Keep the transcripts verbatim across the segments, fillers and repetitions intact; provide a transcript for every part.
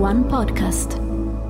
One Podcast.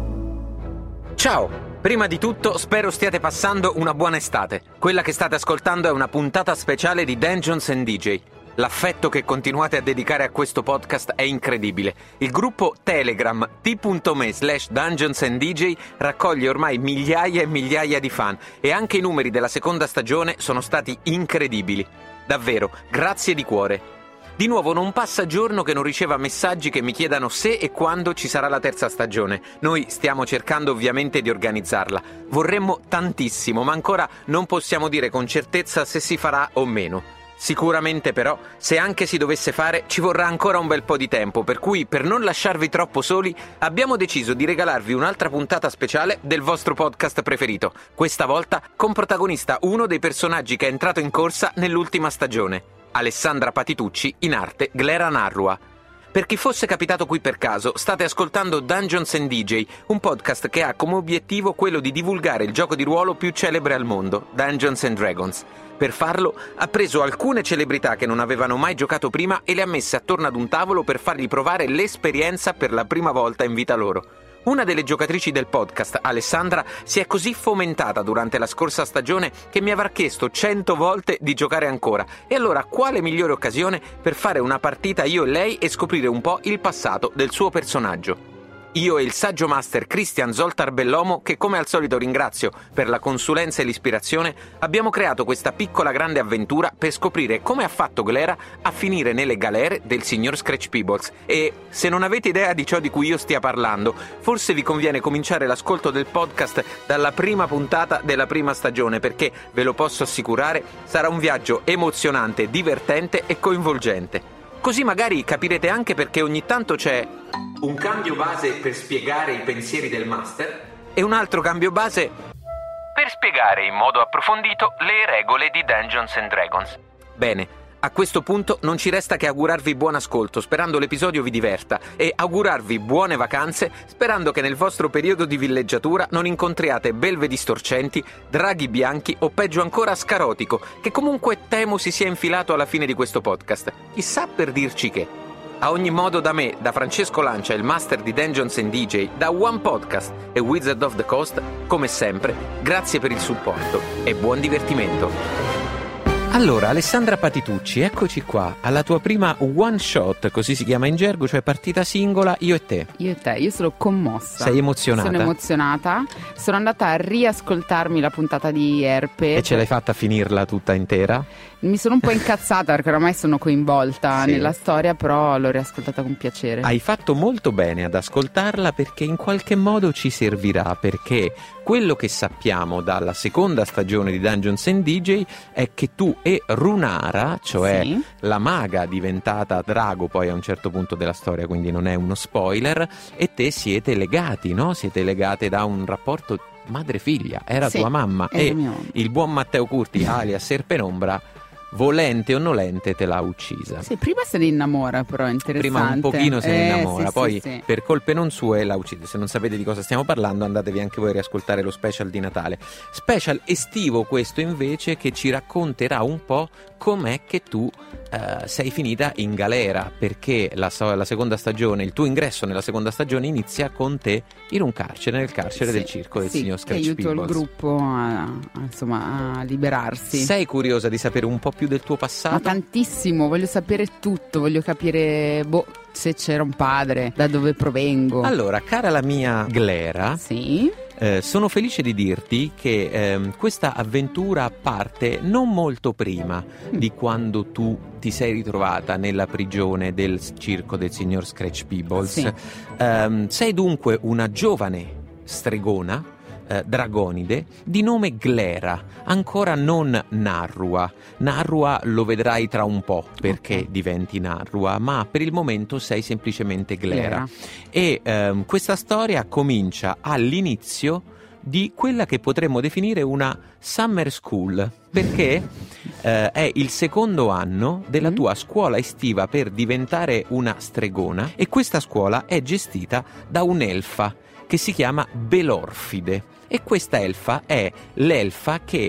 Ciao! Prima di tutto spero stiate passando una buona estate. Quella che state ascoltando è una puntata speciale di Dungeons and D J. L'affetto che continuate a dedicare a questo podcast è incredibile. Il gruppo Telegram t.me slash Dungeons and D J raccoglie ormai migliaia e migliaia di fan e anche i numeri della seconda stagione sono stati incredibili. Davvero, grazie di cuore. Di nuovo non passa giorno che non riceva messaggi che mi chiedano se e quando ci sarà la terza stagione. Noi stiamo cercando ovviamente di organizzarla. Vorremmo tantissimo, ma ancora non possiamo dire con certezza se si farà o meno. Sicuramente però, se anche si dovesse fare, ci vorrà ancora un bel po' di tempo, per cui per non lasciarvi troppo soli, abbiamo deciso di regalarvi un'altra puntata speciale del vostro podcast preferito, questa volta con protagonista uno dei personaggi che è entrato in corsa nell'ultima stagione. Alessandra Patitucci, in arte Glera Narrua. Per chi fosse capitato qui per caso, state ascoltando Dungeons and D J, un podcast che ha come obiettivo quello di divulgare il gioco di ruolo più celebre al mondo, Dungeons and Dragons. Per farlo, ha preso alcune celebrità che non avevano mai giocato prima e le ha messe attorno ad un tavolo per fargli provare l'esperienza per la prima volta in vita loro. Una delle giocatrici del podcast, Alessandra, si è così fomentata durante la scorsa stagione che mi avrà chiesto cento volte di giocare ancora. E allora quale migliore occasione per fare una partita io e lei e scoprire un po' il passato del suo personaggio? Io e il saggio master Christian Zoltar Bellomo, che come al solito ringrazio per la consulenza e l'ispirazione, abbiamo creato questa piccola grande avventura per scoprire come ha fatto Glera a finire nelle galere del signor Scratch Peebles. E se non avete idea di ciò di cui io stia parlando, forse vi conviene cominciare l'ascolto del podcast dalla prima puntata della prima stagione, perché, ve lo posso assicurare, sarà un viaggio emozionante, divertente e coinvolgente. Così magari capirete anche perché ogni tanto c'è un cambio base per spiegare i pensieri del master e un altro cambio base per spiegare in modo approfondito le regole di Dungeons and Dragons. Bene, a questo punto non ci resta che augurarvi buon ascolto, sperando l'episodio vi diverta, e augurarvi buone vacanze, sperando che nel vostro periodo di villeggiatura non incontriate belve distorcenti, draghi bianchi o peggio ancora Scarotico, che comunque temo si sia infilato alla fine di questo podcast. Chissà per dirci che. A ogni modo, da me, da Francesco Lancia, il master di Dungeons and D J, da One Podcast e Wizard of the Coast, come sempre, grazie per il supporto e buon divertimento. Allora, Alessandra Patitucci, eccoci qua, alla tua prima one shot, così si chiama in gergo, cioè partita singola, io e te. Io e te, io sono commossa. Sei emozionata? Sono emozionata, sono andata a riascoltarmi la puntata di Erpe. E ce l'hai fatta finirla tutta intera? Mi sono un po' incazzata perché oramai sono coinvolta sì. nella storia, però l'ho riascoltata con piacere. Hai fatto molto bene ad ascoltarla perché in qualche modo ci servirà, perché quello che sappiamo dalla seconda stagione di Dungeons and D J è che tu e Runara, cioè sì. la maga diventata drago poi a un certo punto della storia, quindi non è uno spoiler, e te siete legati, no? Siete legate da un rapporto madre-figlia, era sì, tua mamma e il buon Matteo Curti alias Serpenombra, volente o nolente, te l'ha uccisa. Sì, prima se ne innamora, però è interessante. Prima un pochino se ne eh, innamora, sì, poi sì, sì. per colpe non sue la uccide. Se non sapete di cosa stiamo parlando, andatevi anche voi a riascoltare lo special di Natale. Special estivo questo invece, che ci racconterà un po' com'è che tu uh, sei finita in galera, perché la, la seconda stagione, il tuo ingresso nella seconda stagione inizia con te in un carcere, nel carcere sì, del circo del sì, signor Scratch Peebles. Aiuto Peebles. il gruppo a, a, insomma, a liberarsi. Sei curiosa di sapere un po' più del tuo passato? Ma tantissimo, voglio sapere tutto, voglio capire boh, se c'era un padre, da dove provengo. Allora, cara la mia Glera, sì. eh, sono felice di dirti che eh, questa avventura parte non molto prima mm. di quando tu ti sei ritrovata nella prigione del circo del signor Scratch Peebles. Sì. Eh, sei dunque una giovane stregona, Eh, dragonide, di nome Glera, ancora non Narrua. Narrua lo vedrai tra un po' perché okay. diventi Narrua, ma per il momento sei semplicemente Glera. Glera. E ehm, questa storia comincia all'inizio di quella che potremmo definire una summer school, perché eh, è il secondo anno della mm. tua scuola estiva per diventare una stregona, e questa scuola è gestita da un'elfa che si chiama Belorfide, e questa elfa è l'elfa che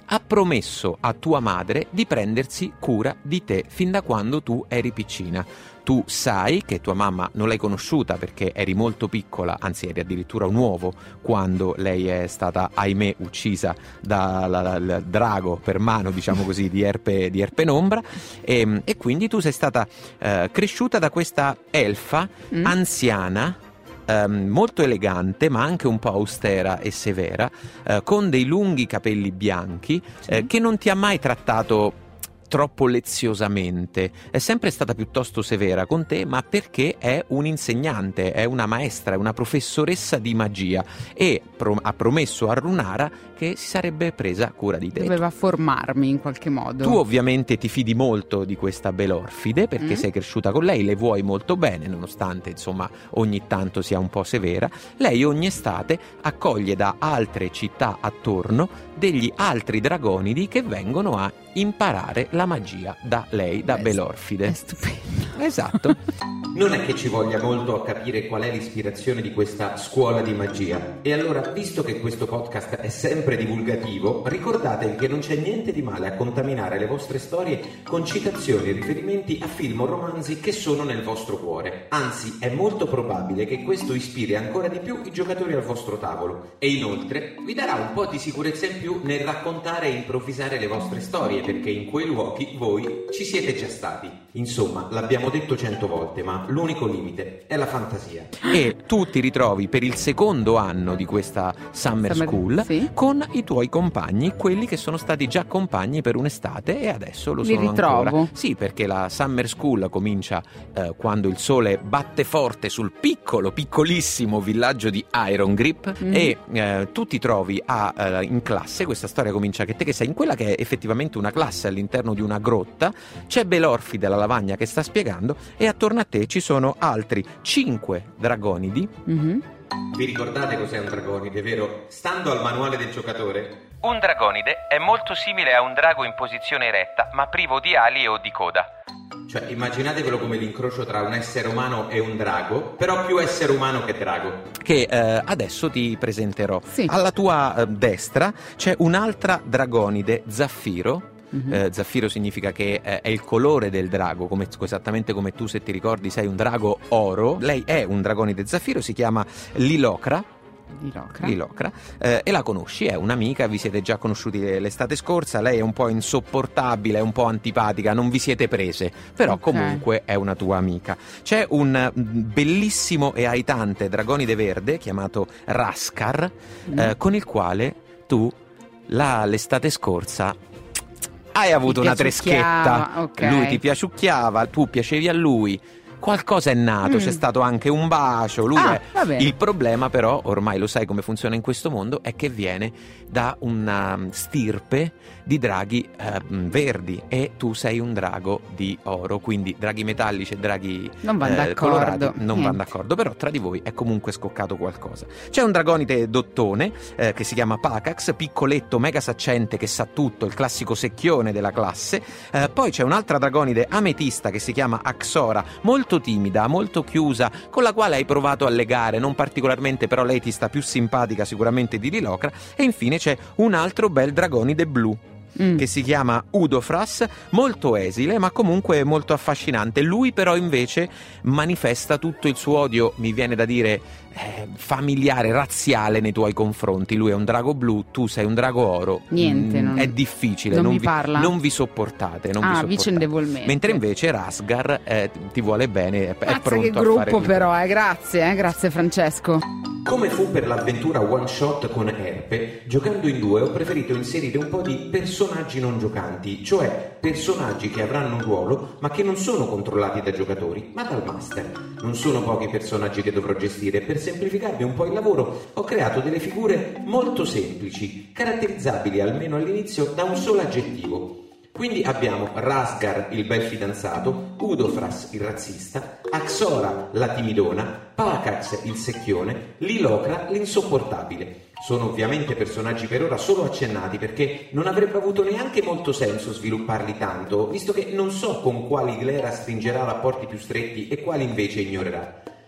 ha promesso a tua madre di prendersi cura di te fin da quando tu eri piccina. Tu sai che tua mamma non l'hai conosciuta perché eri molto piccola, anzi eri addirittura un uovo quando lei è stata, ahimè, uccisa dal drago per mano, diciamo così, di Erpe, di Erpe Nombra, e, e quindi tu sei stata eh, cresciuta da questa elfa mm. anziana, Um, molto elegante ma anche un po' austera e severa, uh, con dei lunghi capelli bianchi, sì. uh, che non ti ha mai trattato troppo leziosamente, è sempre stata piuttosto severa con te, ma perché è un insegnante, è una maestra, è una professoressa di magia e pro- ha promesso a Runara che si sarebbe presa cura di te. Doveva formarmi in qualche modo. Tu ovviamente ti fidi molto di questa Belorfide perché mm. sei cresciuta con lei, le vuoi molto bene nonostante insomma ogni tanto sia un po' severa. Lei ogni estate accoglie da altre città attorno degli altri dragonidi che vengono a imparare la magia da lei, da Beh, Belorfide. È stupendo. Esatto. Non è che ci voglia molto a capire qual è l'ispirazione di questa scuola di magia. E allora, visto che questo podcast è sempre divulgativo, ricordatevi che non c'è niente di male a contaminare le vostre storie con citazioni e riferimenti a film o romanzi che sono nel vostro cuore. Anzi, è molto probabile che questo ispiri ancora di più i giocatori al vostro tavolo. E inoltre, vi darà un po' di sicurezza in più nel raccontare e improvvisare le vostre storie, perché in quei luoghi voi ci siete già stati. Insomma, l'abbiamo detto cento volte, ma l'unico limite è la fantasia. E tu ti ritrovi per il secondo anno di questa Summer, Summer School sì. con i tuoi compagni, quelli che sono stati già compagni per un'estate e adesso lo Li sono ritrovo. ancora. Sì, perché la Summer School comincia eh, quando il sole batte forte sul piccolo, piccolissimo villaggio di Iron Grip mm. e eh, tu ti trovi a, eh, in classe. Questa storia comincia che te che sei in quella che è effettivamente una classe all'interno di una grotta, c'è Belorfide la lavagna che sta spiegando e attorno a te ci sono altri cinque dragonidi. Mm-hmm. Vi ricordate cos'è un dragonide, vero? Stando al manuale del giocatore, un dragonide è molto simile a un drago in posizione eretta, ma privo di ali o di coda. Cioè, immaginatevelo come l'incrocio tra un essere umano e un drago, però più essere umano che drago. Che eh, adesso ti presenterò. Sì. Alla tua eh, destra c'è un'altra dragonide, Zaffiro. Mm-hmm. Eh, Zaffiro significa che eh, è il colore del drago, come, esattamente come tu, se ti ricordi, sei un drago oro. Lei è un dragonide Zaffiro, si chiama Lilocra. Lilocra, Lilocra eh, e la conosci, è un'amica, vi siete già conosciuti l'estate scorsa. Lei è un po' insopportabile, è un po' antipatica, non vi siete prese, però okay. comunque è una tua amica. C'è un bellissimo e aitante dragonide verde chiamato Raskar, mm. eh, con il quale tu la, l'estate scorsa hai avuto una treschetta, okay. lui ti piaciucchiava, tu piacevi a lui. Qualcosa è nato, mm. c'è stato anche un bacio, lui ah, è... Il problema però, ormai lo sai come funziona in questo mondo, è che viene da una stirpe di draghi eh, verdi e tu sei un drago di oro, quindi draghi metallici e draghi non vanno eh, colorati non vanno d'accordo, però tra di voi è comunque scoccato qualcosa. C'è un dragonide dottone eh, che si chiama Pacax, piccoletto, mega saccente, che sa tutto, il classico secchione della classe. Eh, poi c'è un'altra dragonide ametista che si chiama Axora, molto molto timida, molto chiusa, con la quale hai provato a legare, non particolarmente, però lei ti sta più simpatica sicuramente di Lilocra. E infine c'è un altro bel dragonide blu mm. che si chiama Udofras, molto esile ma comunque molto affascinante. Lui però invece manifesta tutto il suo odio, mi viene da dire eh, familiare, razziale nei tuoi confronti. Lui è un drago blu, tu sei un drago oro. Niente, mm, non, è difficile, non, non mi vi parla. Non vi sopportate, non ah, vi sopportate. vicendevolmente. Mentre invece Rasgar eh, ti vuole bene, è, è pronto che a gruppo fare però, eh, grazie, eh, grazie Francesco. Come fu per l'avventura one shot con Erpe, giocando in due ho preferito inserire un po' di personaggi non giocanti, cioè personaggi che avranno un ruolo ma che non sono controllati da giocatori, ma dal master. Non sono pochi i personaggi che dovrò gestire. Per semplificarvi un po' il lavoro ho creato delle figure molto semplici, caratterizzabili almeno all'inizio da un solo aggettivo. Quindi abbiamo Rasgar, il bel fidanzato, Udofras, il razzista, Axora, la timidona, Pacax, il secchione, Lilocra, l'insopportabile. Sono ovviamente personaggi per ora solo accennati, perché non avrebbe avuto neanche molto senso svilupparli tanto, visto che non so con quali Glera stringerà rapporti più stretti e quali invece ignorerà.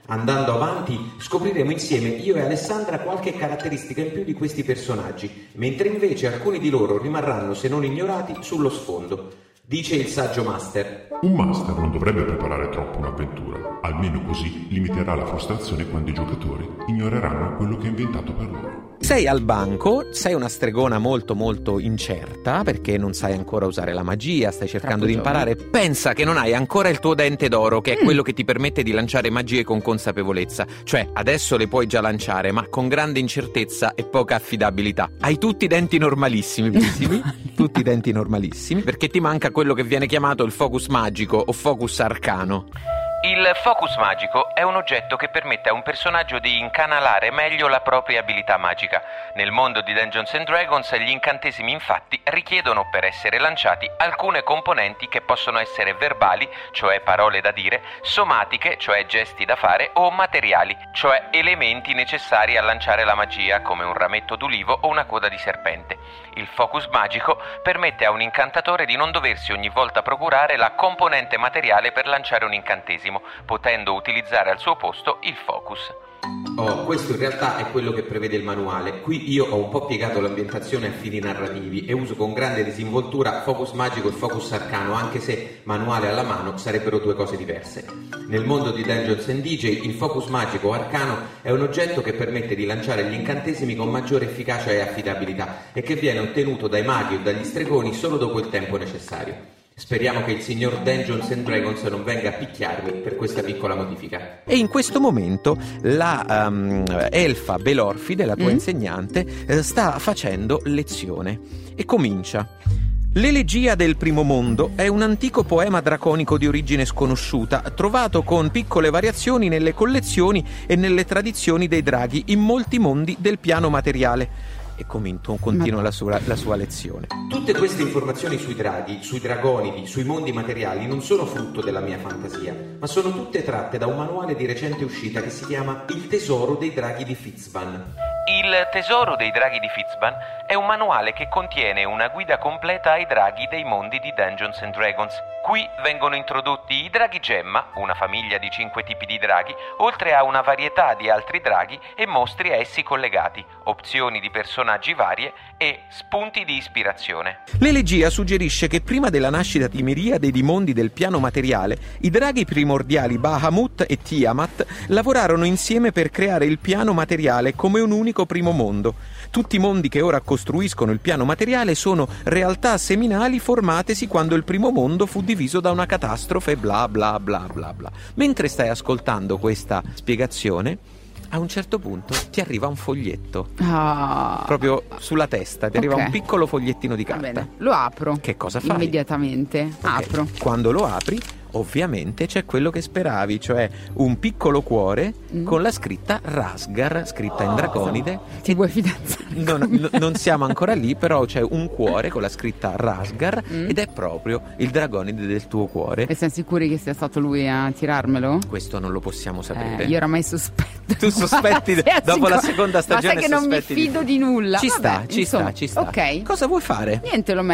Andando avanti scopriremo insieme, io e Alessandra, qualche caratteristica in più di questi personaggi, mentre invece alcuni di loro rimarranno, se non ignorati, sullo sfondo. Dice il saggio master: un master non dovrebbe preparare troppo un'avventura, almeno così limiterà la frustrazione quando i giocatori ignoreranno quello che ha inventato per loro. Sei al banco, sei una stregona molto molto incerta perché non sai ancora usare la magia, stai cercando di imparare. Pensa che non hai ancora il tuo dente d'oro, che è mm. quello che ti permette di lanciare magie con consapevolezza. Cioè, adesso le puoi già lanciare, ma con grande incertezza e poca affidabilità. Hai tutti i denti normalissimi, tutti i denti normalissimi, perché ti manca quello che viene chiamato il focus magico o focus arcano. Il focus magico è un oggetto che permette a un personaggio di incanalare meglio la propria abilità magica. Nel mondo di Dungeons and Dragons gli incantesimi infatti richiedono, per essere lanciati, alcune componenti che possono essere verbali, cioè parole da dire, somatiche, cioè gesti da fare, o materiali, cioè elementi necessari a lanciare la magia, come un rametto d'ulivo o una coda di serpente. Il focus magico permette a un incantatore di non doversi ogni volta procurare la componente materiale per lanciare un incantesimo, potendo utilizzare al suo posto il focus. Oh, questo in realtà è quello che prevede il manuale. Qui io ho un po' piegato l'ambientazione a fini narrativi e uso con grande disinvoltura focus magico e focus arcano, anche se manuale alla mano sarebbero due cose diverse. Nel mondo di Dungeons and D J il focus magico o arcano è un oggetto che permette di lanciare gli incantesimi con maggiore efficacia e affidabilità e che viene ottenuto dai maghi o dagli stregoni solo dopo il tempo necessario. Speriamo che il signor Dungeons and Dragons non venga a picchiarmi per questa piccola modifica. E in questo momento la um, elfa Belorfide, la tua mm? insegnante, eh, sta facendo lezione e comincia. L'elegia del primo mondo è un antico poema draconico di origine sconosciuta, trovato con piccole variazioni nelle collezioni e nelle tradizioni dei draghi in molti mondi del piano materiale. E continua la sua, la sua lezione. Tutte queste informazioni sui draghi, sui dragonidi, sui mondi materiali non sono frutto della mia fantasia, ma sono tutte tratte da un manuale di recente uscita che si chiama Il tesoro dei draghi di Fitzban. Il tesoro dei draghi di Fitzban è un manuale che contiene una guida completa ai draghi dei mondi di Dungeons and Dragons. Qui vengono introdotti i draghi gemma, una famiglia di cinque tipi di draghi, oltre a una varietà di altri draghi e mostri a essi collegati, opzioni di personaggi varie e spunti di ispirazione. L'elegia suggerisce che prima della nascita di miriade di mondi del piano materiale, i draghi primordiali Bahamut e Tiamat lavorarono insieme per creare il piano materiale come un unico primo mondo. Tutti i mondi che ora costruiscono il piano materiale sono realtà seminali formatesi quando il primo mondo fu diviso da una catastrofe, bla bla bla bla bla. Mentre stai ascoltando questa spiegazione, a un certo punto ti arriva un foglietto. Ah. Proprio sulla testa, ti arriva okay. un piccolo fogliettino di carta. Va bene. Lo apro. Che cosa fai? Immediatamente. Okay. Apro. Quando lo apri, ovviamente c'è quello che speravi, cioè un piccolo cuore mm. con la scritta Rasgar, scritta oh, in draconide. Ti vuoi fidanzare? Non, n- non siamo ancora lì, però c'è un cuore con la scritta Rasgar mm. ed è proprio il dragonide del tuo cuore. E siamo sicuri che sia stato lui a tirarmelo? Questo non lo possiamo sapere. Eh, io oramai sospetto. Tu sospetti dopo la seconda stagione? Ma sai che non mi fido di, di nulla. Ci Vabbè, sta, ci insomma, sta, ci sta. Ok. Cosa vuoi fare? Niente, lo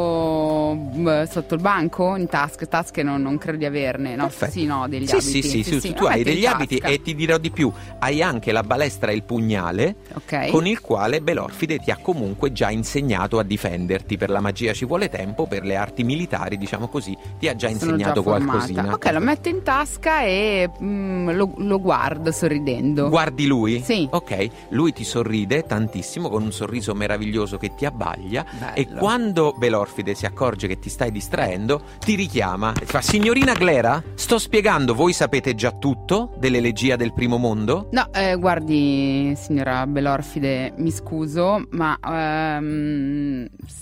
metto uh, sotto il banco, in tasca, tasche non, non credo di averne, no? Perfetto. Sì, no, degli sì, abiti. Sì, sì, sì, sì, tu hai degli abiti e ti dirò di più, hai anche la balestra e il pugnale okay. con il quale Belorfide ti ha comunque già insegnato a difenderti. Per la magia ci vuole tempo, per le arti militari, diciamo così, ti ha già Sono insegnato già qualcosina. Ok, lo metto in tasca e mm, lo, lo guardo sorridendo. Guardi lui? Sì. Ok, lui ti sorride tantissimo con un sorriso meraviglioso che ti abbaglia. Bello. E quando Belorfide si accorge che ti stai distraendo, ti richiama e fa: signorina Glera, sto spiegando, voi sapete già tutto dell'elegia del primo mondo? No, eh, guardi signora Belorfide, mi scuso, ma ehm,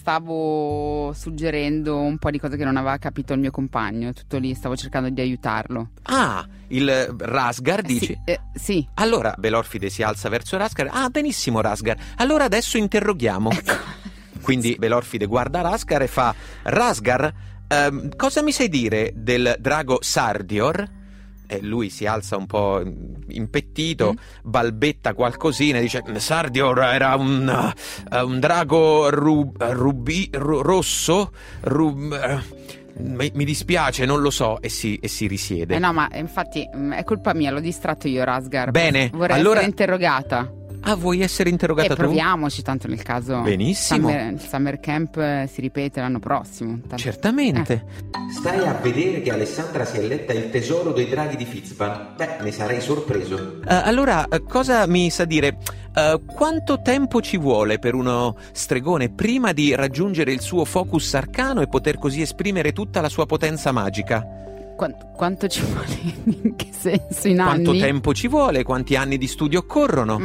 stavo suggerendo un po' di cose che non aveva capito il mio compagno. Tutto lì, stavo cercando di aiutarlo. Ah, il Rasgar dici? Sì, eh, sì. Allora Belorfide si alza verso Rasgar. Ah, benissimo Rasgar, allora adesso interroghiamo. Ecco. Quindi sì. Belorfide guarda Rasgar e fa: Rasgar, ehm, cosa mi sai dire del drago Sardior? E lui si alza un po' impettito, mm. balbetta qualcosina e dice: Sardior era un, uh, un drago rub, rubi, ru, rosso rub, uh, mi, mi dispiace, non lo so, e si, e si risiede. Eh no, ma infatti è colpa mia, l'ho distratto io, Rasgar. Bene, vorrei allora... essere interrogata. Ah, vuoi essere interrogata eh, tu? proviamoci, tanto nel caso. Benissimo. Summer, il Summer Camp si ripete l'anno prossimo. Tanto... Certamente. Eh. Stai a vedere che Alessandra si è letta Il tesoro dei draghi di Fitzban? Beh, ne sarei sorpreso. Uh, allora, uh, cosa mi sa dire? Uh, quanto tempo ci vuole per uno stregone prima di raggiungere il suo focus arcano e poter così esprimere tutta la sua potenza magica? Quanto, quanto ci vuole? In che senso? In Quanto anni? tempo ci vuole? Quanti anni di studio occorrono?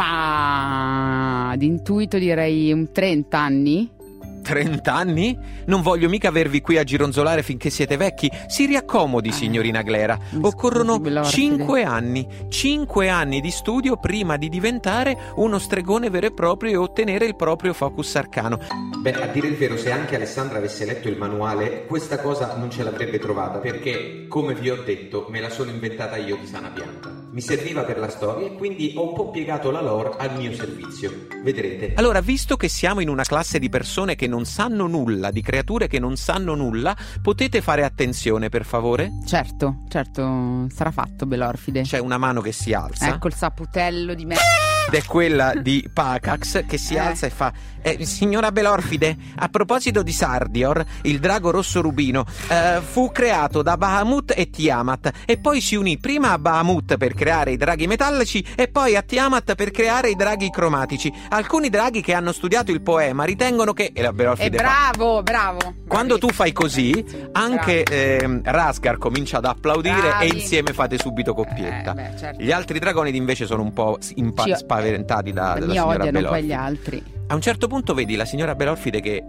Ma d'intuito direi un trenta anni. trenta anni? Non voglio mica avervi qui a gironzolare finché siete vecchi. Si riaccomodi, eh, signorina Glera. Occorrono cinque anni. cinque anni di studio prima di diventare uno stregone vero e proprio e ottenere il proprio focus arcano. Beh, a dire il vero, se anche Alessandra avesse letto il manuale, questa cosa non ce l'avrebbe trovata, perché, come vi ho detto, me la sono inventata io di sana pianta. Mi serviva per la storia e quindi ho un po' piegato la lore al mio servizio. Vedrete. Allora, visto che siamo in una classe di persone che non sanno nulla, di creature che non sanno nulla, potete fare attenzione, per favore? Certo, certo, sarà fatto, Belorfide. C'è una mano che si alza. Ecco il saputello di me. Ed è quella di Pacax che si eh. alza e fa eh, signora Belorfide, a proposito di Sardior, il drago rosso rubino eh, fu creato da Bahamut e Tiamat e poi si unì prima a Bahamut per creare i draghi metallici e poi a Tiamat per creare i draghi cromatici. Alcuni draghi che hanno studiato il poema ritengono che e la Belorfide eh, bravo, fa, bravo quando tu fai così anche eh, Rasgar comincia ad applaudire Bravi. E insieme fate subito coppietta. eh, beh, certo. Gli altri dragoni invece sono un po' impa- Ci... spaventati da, dalla signora odiano Belorfide. Poi gli altri. A un certo punto vedi la signora Belorfide che,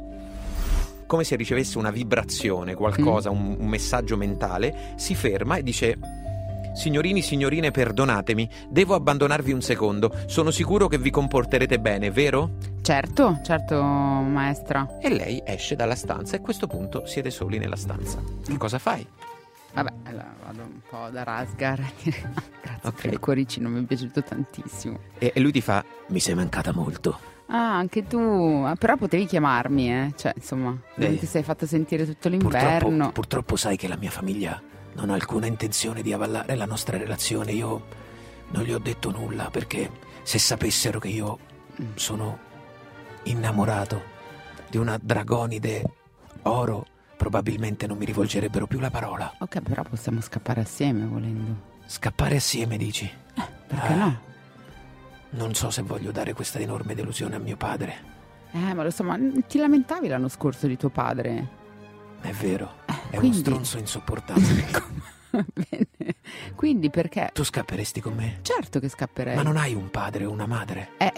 come se ricevesse una vibrazione, qualcosa, mm. un, un messaggio mentale, si ferma e dice: signorini, signorine, perdonatemi, devo abbandonarvi un secondo. Sono sicuro che vi comporterete bene, vero? Certo, certo, maestra. E lei esce dalla stanza e a questo punto siete soli nella stanza. Che cosa fai? Vabbè, allora vado un po' da Rasgar. Grazie okay. per il cuoricino, mi è piaciuto tantissimo. E, e lui ti fa: mi sei mancata molto. Ah, anche tu. Però potevi chiamarmi, eh. Cioè, insomma, eh, non ti sei fatto sentire tutto l'inverno. Purtroppo, purtroppo sai che la mia famiglia non ha alcuna intenzione di avallare la nostra relazione. Io non gli ho detto nulla perché se sapessero che io sono innamorato di una dragonide oro, probabilmente non mi rivolgerebbero più la parola. Ok, però possiamo scappare assieme volendo. Scappare assieme, dici? Eh, perché ah, no? Non so se voglio dare questa enorme delusione a mio padre. Eh, ma lo so, ma ti lamentavi l'anno scorso di tuo padre? È vero, eh, è quindi... uno stronzo insopportabile. Bene. Quindi perché? Tu scapperesti con me? Certo che scapperei. Ma non hai un padre o una madre? Eh,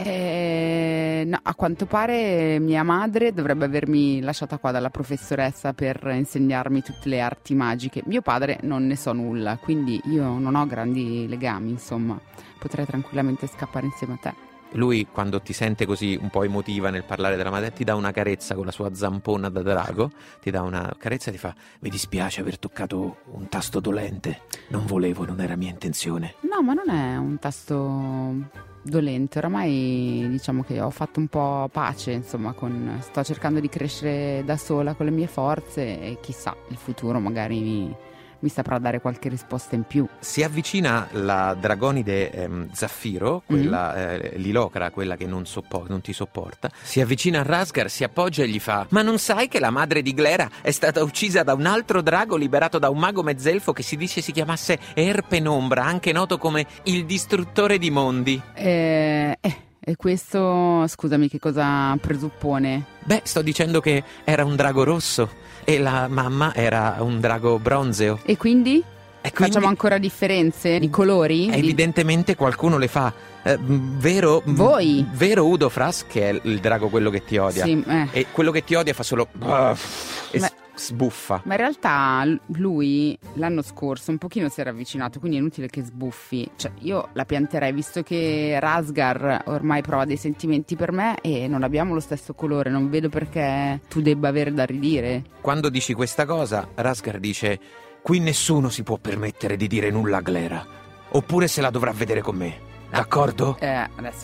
eh, no, a quanto pare mia madre dovrebbe avermi lasciata qua dalla professoressa per insegnarmi tutte le arti magiche. Mio padre non ne so nulla, quindi io non ho grandi legami, insomma. Potrei tranquillamente scappare insieme a te. Lui, quando ti sente così un po' emotiva nel parlare della madre, ti dà una carezza con la sua zampona da drago, ti dà una carezza e ti fa: mi dispiace aver toccato un tasto dolente, non volevo, non era mia intenzione. No, ma non è un tasto dolente, oramai diciamo che ho fatto un po' pace, insomma, con sto cercando di crescere da sola con le mie forze e chissà, il futuro magari mi... mi saprà dare qualche risposta in più. Si avvicina la dragonide ehm, Zaffiro, quella mm-hmm. eh, Lilocra, quella che non, soppo- non ti sopporta. Si avvicina a Rasgar, si appoggia e gli fa: ma non sai che la madre di Glera è stata uccisa da un altro drago liberato da un mago mezzelfo che si dice si chiamasse Erpenombra, anche noto come il distruttore di mondi? Eh... eh. E questo, scusami, che cosa presuppone? Beh, sto dicendo che era un drago rosso e la mamma era un drago bronzeo. E quindi? E quindi facciamo ancora differenze di colori? Evidentemente qualcuno le fa. Eh, vero? Voi? Vero Udo Fras, che è il drago quello che ti odia. Sì, eh. E quello che ti odia fa solo uh, e Beh, sbuffa. Ma in realtà lui l'anno scorso un pochino si era avvicinato, quindi è inutile che sbuffi. Cioè, io la pianterei, visto che Rasgar ormai prova dei sentimenti per me e non abbiamo lo stesso colore, non vedo perché tu debba avere da ridire. Quando dici questa cosa, Rasgar dice: qui nessuno si può permettere di dire nulla a Glera, oppure se la dovrà vedere con me. D'accordo? Eh, adesso poi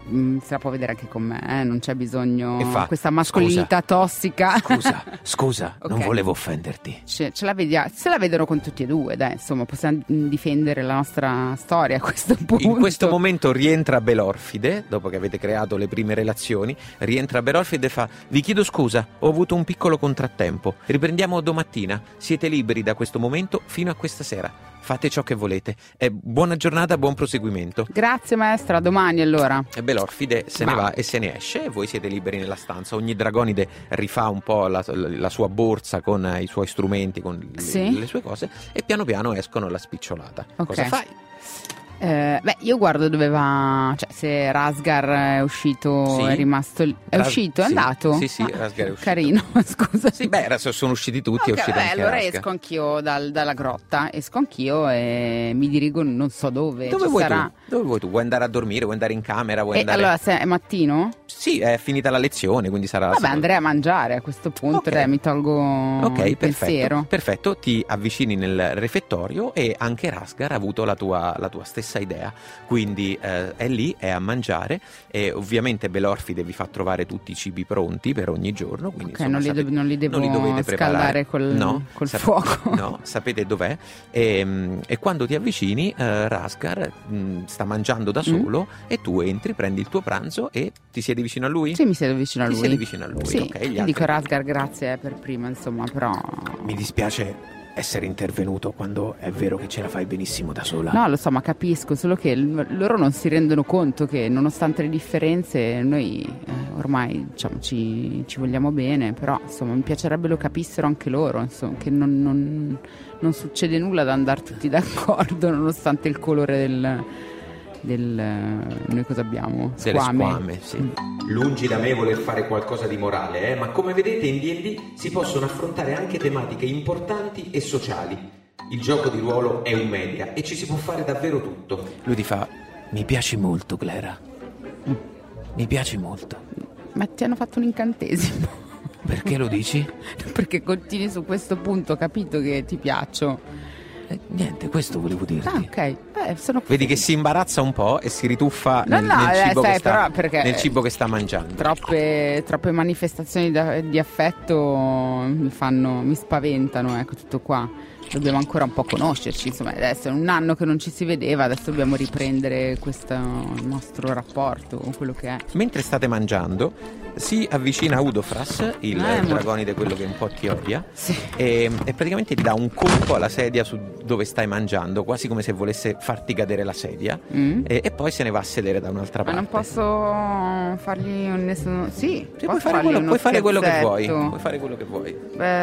mh, se la può vedere anche con me, eh? Non c'è bisogno E fa, questa mascolinità "Scusa, tossica. Scusa, scusa, non Ok. volevo offenderti. Ce, ce la vedia- se la vedono con tutti e due, dai, insomma, possiamo mh, difendere la nostra storia a questo punto. In questo momento rientra Belorfide, dopo che avete creato le prime relazioni, rientra Belorfide e fa: vi chiedo scusa, ho avuto un piccolo contrattempo, riprendiamo domattina, siete liberi da questo momento fino a questa sera, fate ciò che volete, e buona giornata, buon proseguimento. Grazie maestra, a domani allora. E Belorfide se ne va e se ne esce e voi siete liberi nella stanza. Ogni dragonide rifà un po' la, la sua borsa con i suoi strumenti, con le, Sì. le sue cose, e piano piano escono alla spicciolata. Ok. Cosa fai? Eh, beh, io guardo dove va, cioè se Rasgar è uscito, Sì. è rimasto lì. È Ras- uscito, è sì, andato? sì, sì, Rasgar è uscito. Carino, scusa. Sì, beh, adesso sono usciti tutti, è Ok, uscito beh, anche allora Rasgar. esco anch'io dal- dalla grotta, esco anch'io e mi dirigo non so dove. Dove ci vuoi sarà... tu? Dove vuoi tu? Vuoi andare a dormire? Vuoi andare in camera? Vuoi E andare... allora se è mattino? Sì, è finita la lezione, quindi sarà... la Vabbè, seconda. andrei a mangiare a questo punto, Ok. dai, mi tolgo Ok, il perfetto. pensiero. Perfetto, ti avvicini nel refettorio e anche Rasgar ha avuto la tua, la tua stessa idea. Quindi eh, è lì, è a mangiare e ovviamente Belorfide vi fa trovare tutti i cibi pronti per ogni giorno. Quindi, Ok, insomma, non li, sapete- de- non li devo non li dovete scaldare preparare. col, No, col sap- fuoco. No, sapete dov'è. E, mm, e quando ti avvicini, eh, Rasgar mm, sta mangiando da solo e tu entri, prendi il tuo pranzo e ti siedi vicino a lui? Sì, mi siedo vicino a Ti lui. siedi vicino a lui, Sì, ok, gli gli altri- dico Rasgar grazie per prima, insomma, però... Mi dispiace essere intervenuto quando è vero che ce la fai benissimo da sola. No, lo so, ma capisco, solo che l- loro non si rendono conto che nonostante le differenze noi eh, ormai diciamo, ci, ci vogliamo bene, però insomma mi piacerebbe lo capissero anche loro, insomma, che non, non- non succede nulla ad andare tutti d'accordo nonostante il colore del... del eh, noi cosa abbiamo? Delle squame, sì. Lungi da me voler fare qualcosa di morale, eh, ma come vedete in D and D si possono affrontare anche tematiche importanti e sociali. Il gioco di ruolo è un media e ci si può fare davvero tutto. Lui ti fa: mi piaci molto, Clara. Mi piaci molto. Ma ti hanno fatto un incantesimo. Perché lo dici? Perché continui su questo punto, ho capito che ti piaccio. Eh, niente, questo volevo dirti. Ah, ok. Beh, sono Vedi che si imbarazza un po' e si rituffa No, nel, no, nel eh, cibo, sai, che sta, però perché- nel cibo che sta mangiando. troppe, troppe manifestazioni da- di affetto mi fanno, mi spaventano, ecco, tutto qua. Dobbiamo ancora un po' conoscerci, insomma, adesso è un anno che non ci si vedeva, adesso dobbiamo riprendere questo nostro rapporto, quello che è. Mentre state mangiando, si avvicina Udofras, il Eh, mo- dragonide, quello che un po' ti odia, Sì. e, e praticamente ti dà un colpo alla sedia su dove stai mangiando, quasi come se volesse farti cadere la sedia, Mm? e, e poi se ne va a sedere da un'altra Ma parte. non posso fargli un nessuno... Sì, Sì, posso puoi, fare fargli quello, uno puoi fare quello che vuoi. scherzetto. Puoi fare quello che vuoi.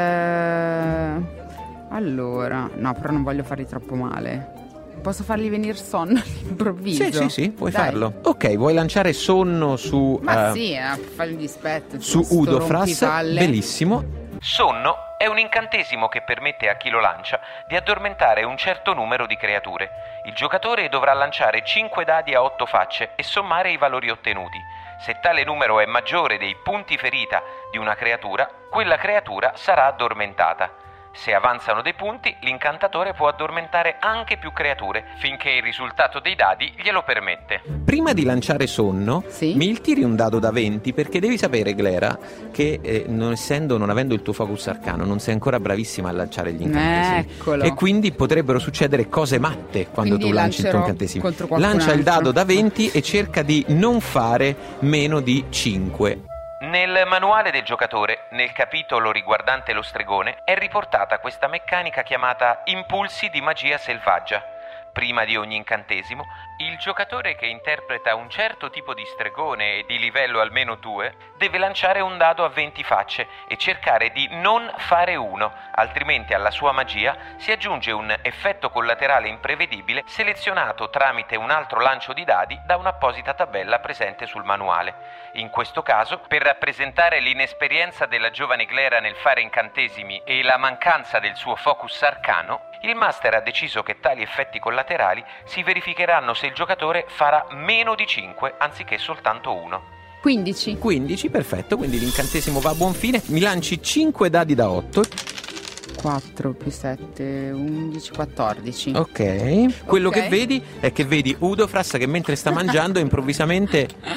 Beh, allora, no, però non voglio fargli troppo male. Posso fargli venire sonno all'improvviso? Sì, sì, sì, puoi Dai. farlo. Ok, vuoi lanciare sonno su, Ma eh, sì, eh, fargli dispetto. su sto Udofras? rompipalle. Bellissimo. Sonno è un incantesimo che permette a chi lo lancia di addormentare un certo numero di creature. Il giocatore dovrà lanciare cinque dadi a otto facce e sommare i valori ottenuti. Se tale numero è maggiore dei punti ferita di una creatura, quella creatura sarà addormentata. Se avanzano dei punti, l'incantatore può addormentare anche più creature, finché il risultato dei dadi glielo permette. Prima di lanciare sonno, Sì? mi tiri un dado da venti, perché devi sapere, Glera, che eh, non essendo, non avendo il tuo focus arcano, non sei ancora bravissima a lanciare gli incantesimi. Eccolo. E quindi potrebbero succedere cose matte quando Quindi tu lanci il tuo lancerò incantesimo. contro qualcun Lancia il altro. dado da venti e cerca di non fare meno di cinque. Nel manuale del giocatore, nel capitolo riguardante lo stregone, è riportata questa meccanica chiamata impulsi di magia selvaggia. Prima di ogni incantesimo, il giocatore che interpreta un certo tipo di stregone e di livello almeno due deve lanciare un dado a venti facce e cercare di non fare uno, altrimenti alla sua magia si aggiunge un effetto collaterale imprevedibile selezionato tramite un altro lancio di dadi da un'apposita tabella presente sul manuale. In questo caso, per rappresentare l'inesperienza della giovane Glera nel fare incantesimi e la mancanza del suo focus arcano, il master ha deciso che tali effetti collaterali si verificheranno se il giocatore farà meno di cinque anziché soltanto uno. quindici. quindici, perfetto, quindi l'incantesimo va a buon fine. Mi lanci cinque dadi da otto. quattro più sette, undici, quattordici. Ok. Quello Ok. che vedi è che vedi Udofras che mentre sta mangiando improvvisamente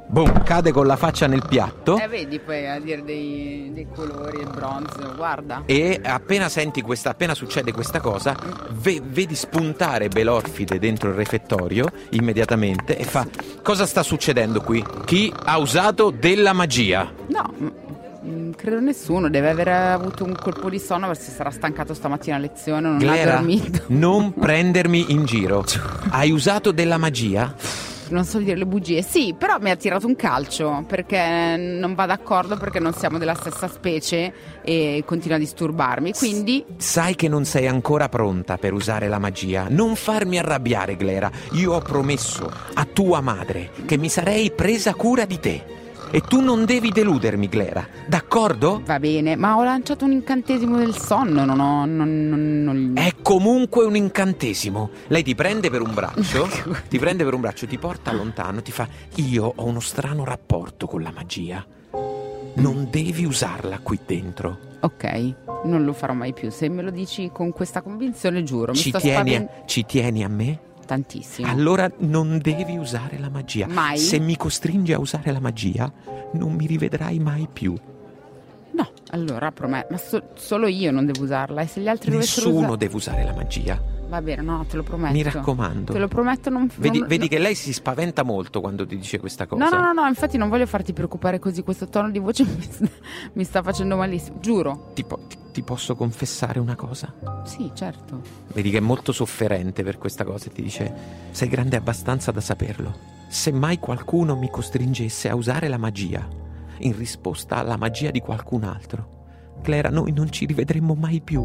boom, cade con la faccia nel piatto. Eh, vedi poi a dire dei, dei colori, il bronzo, guarda. E appena senti questa, appena succede questa cosa, ve, vedi spuntare Belorfide dentro il refettorio immediatamente e fa: cosa sta succedendo qui? Chi ha usato della magia? No, m- credo nessuno, deve aver avuto un colpo di sonno perché si sarà stancato stamattina a lezione, non Glera, ha dormito. non prendermi in giro. Hai usato della magia? Non so dire le bugie. Sì, però mi ha tirato un calcio perché non va d'accordo, perché non siamo della stessa specie e continua a disturbarmi. Quindi sai che non sei ancora pronta per usare la magia. Non farmi arrabbiare, Glera. Io ho promesso a tua madre che mi sarei presa cura di te. E tu non devi deludermi, Glera, d'accordo? va bene, ma ho lanciato un incantesimo del sonno, non ho... Non, non, non... È comunque un incantesimo. Lei ti prende per un braccio, ti prende per un braccio, ti porta lontano, ti fa: io ho uno strano rapporto con la magia. Non devi usarla qui dentro. Ok, non lo farò mai più. Se me lo dici con questa convinzione, giuro. Mi Ci sto tieni, spavent- a, ci tieni a me? Tantissimo. Allora non devi usare la magia. Mai? Se mi costringi a usare la magia, non mi rivedrai mai più. No, allora prometto. Ma so- solo io non devo usarla. E se gli altri dovessero Nessuno usare... deve usare la magia. Va bene, no, te lo prometto. Mi raccomando. Te lo prometto, non... Vedi, non- vedi no. che lei si spaventa molto quando ti dice questa cosa. No, no, no, no, infatti non voglio farti preoccupare così. Questo tono di voce mi sta, mi sta facendo malissimo, giuro. Ti, po- ti- ti posso confessare una cosa? Sì, certo. Vedi che è molto sofferente per questa cosa e ti dice: sei grande abbastanza da saperlo. Se mai qualcuno mi costringesse a usare la magia in risposta alla magia di qualcun altro, Glera, noi non ci rivedremmo mai più.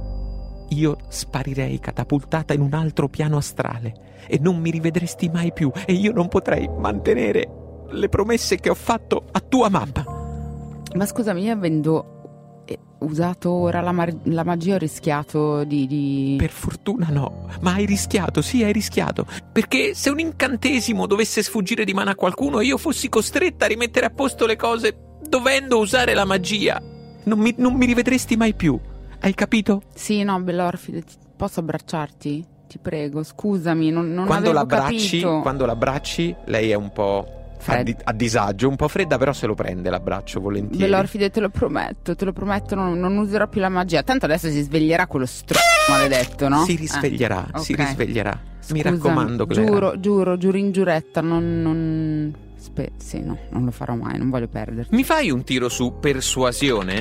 Io sparirei catapultata in un altro piano astrale e non mi rivedresti mai più, e io non potrei mantenere le promesse che ho fatto a tua mamma. Ma scusami, io avendo eh, usato ora la, mar- la magia ho rischiato di... di... Per fortuna no, ma hai rischiato, sì hai rischiato, perché se un incantesimo dovesse sfuggire di mano a qualcuno e io fossi costretta a rimettere a posto le cose dovendo usare la magia, non mi, non mi rivedresti mai più, hai capito? Sì, no, Belorfide, ti- posso abbracciarti? Ti prego, scusami, non, non Quando avevo l'abbracci, capito. quando l'abbracci, lei è un po' a, Fred- di- a disagio, un po' fredda, però se lo prende l'abbraccio volentieri. Belorfide, te lo prometto, te lo prometto, non, non userò più la magia. Tanto adesso si sveglierà quello str***o maledetto, no? Si risveglierà, Eh, si ok. risveglierà. Mi Scusami, raccomando, Glera. Giuro, giuro, giuro in giuretta, non... non... Spe- sì, no, non lo farò mai, non voglio perderti. Mi fai un tiro su persuasione?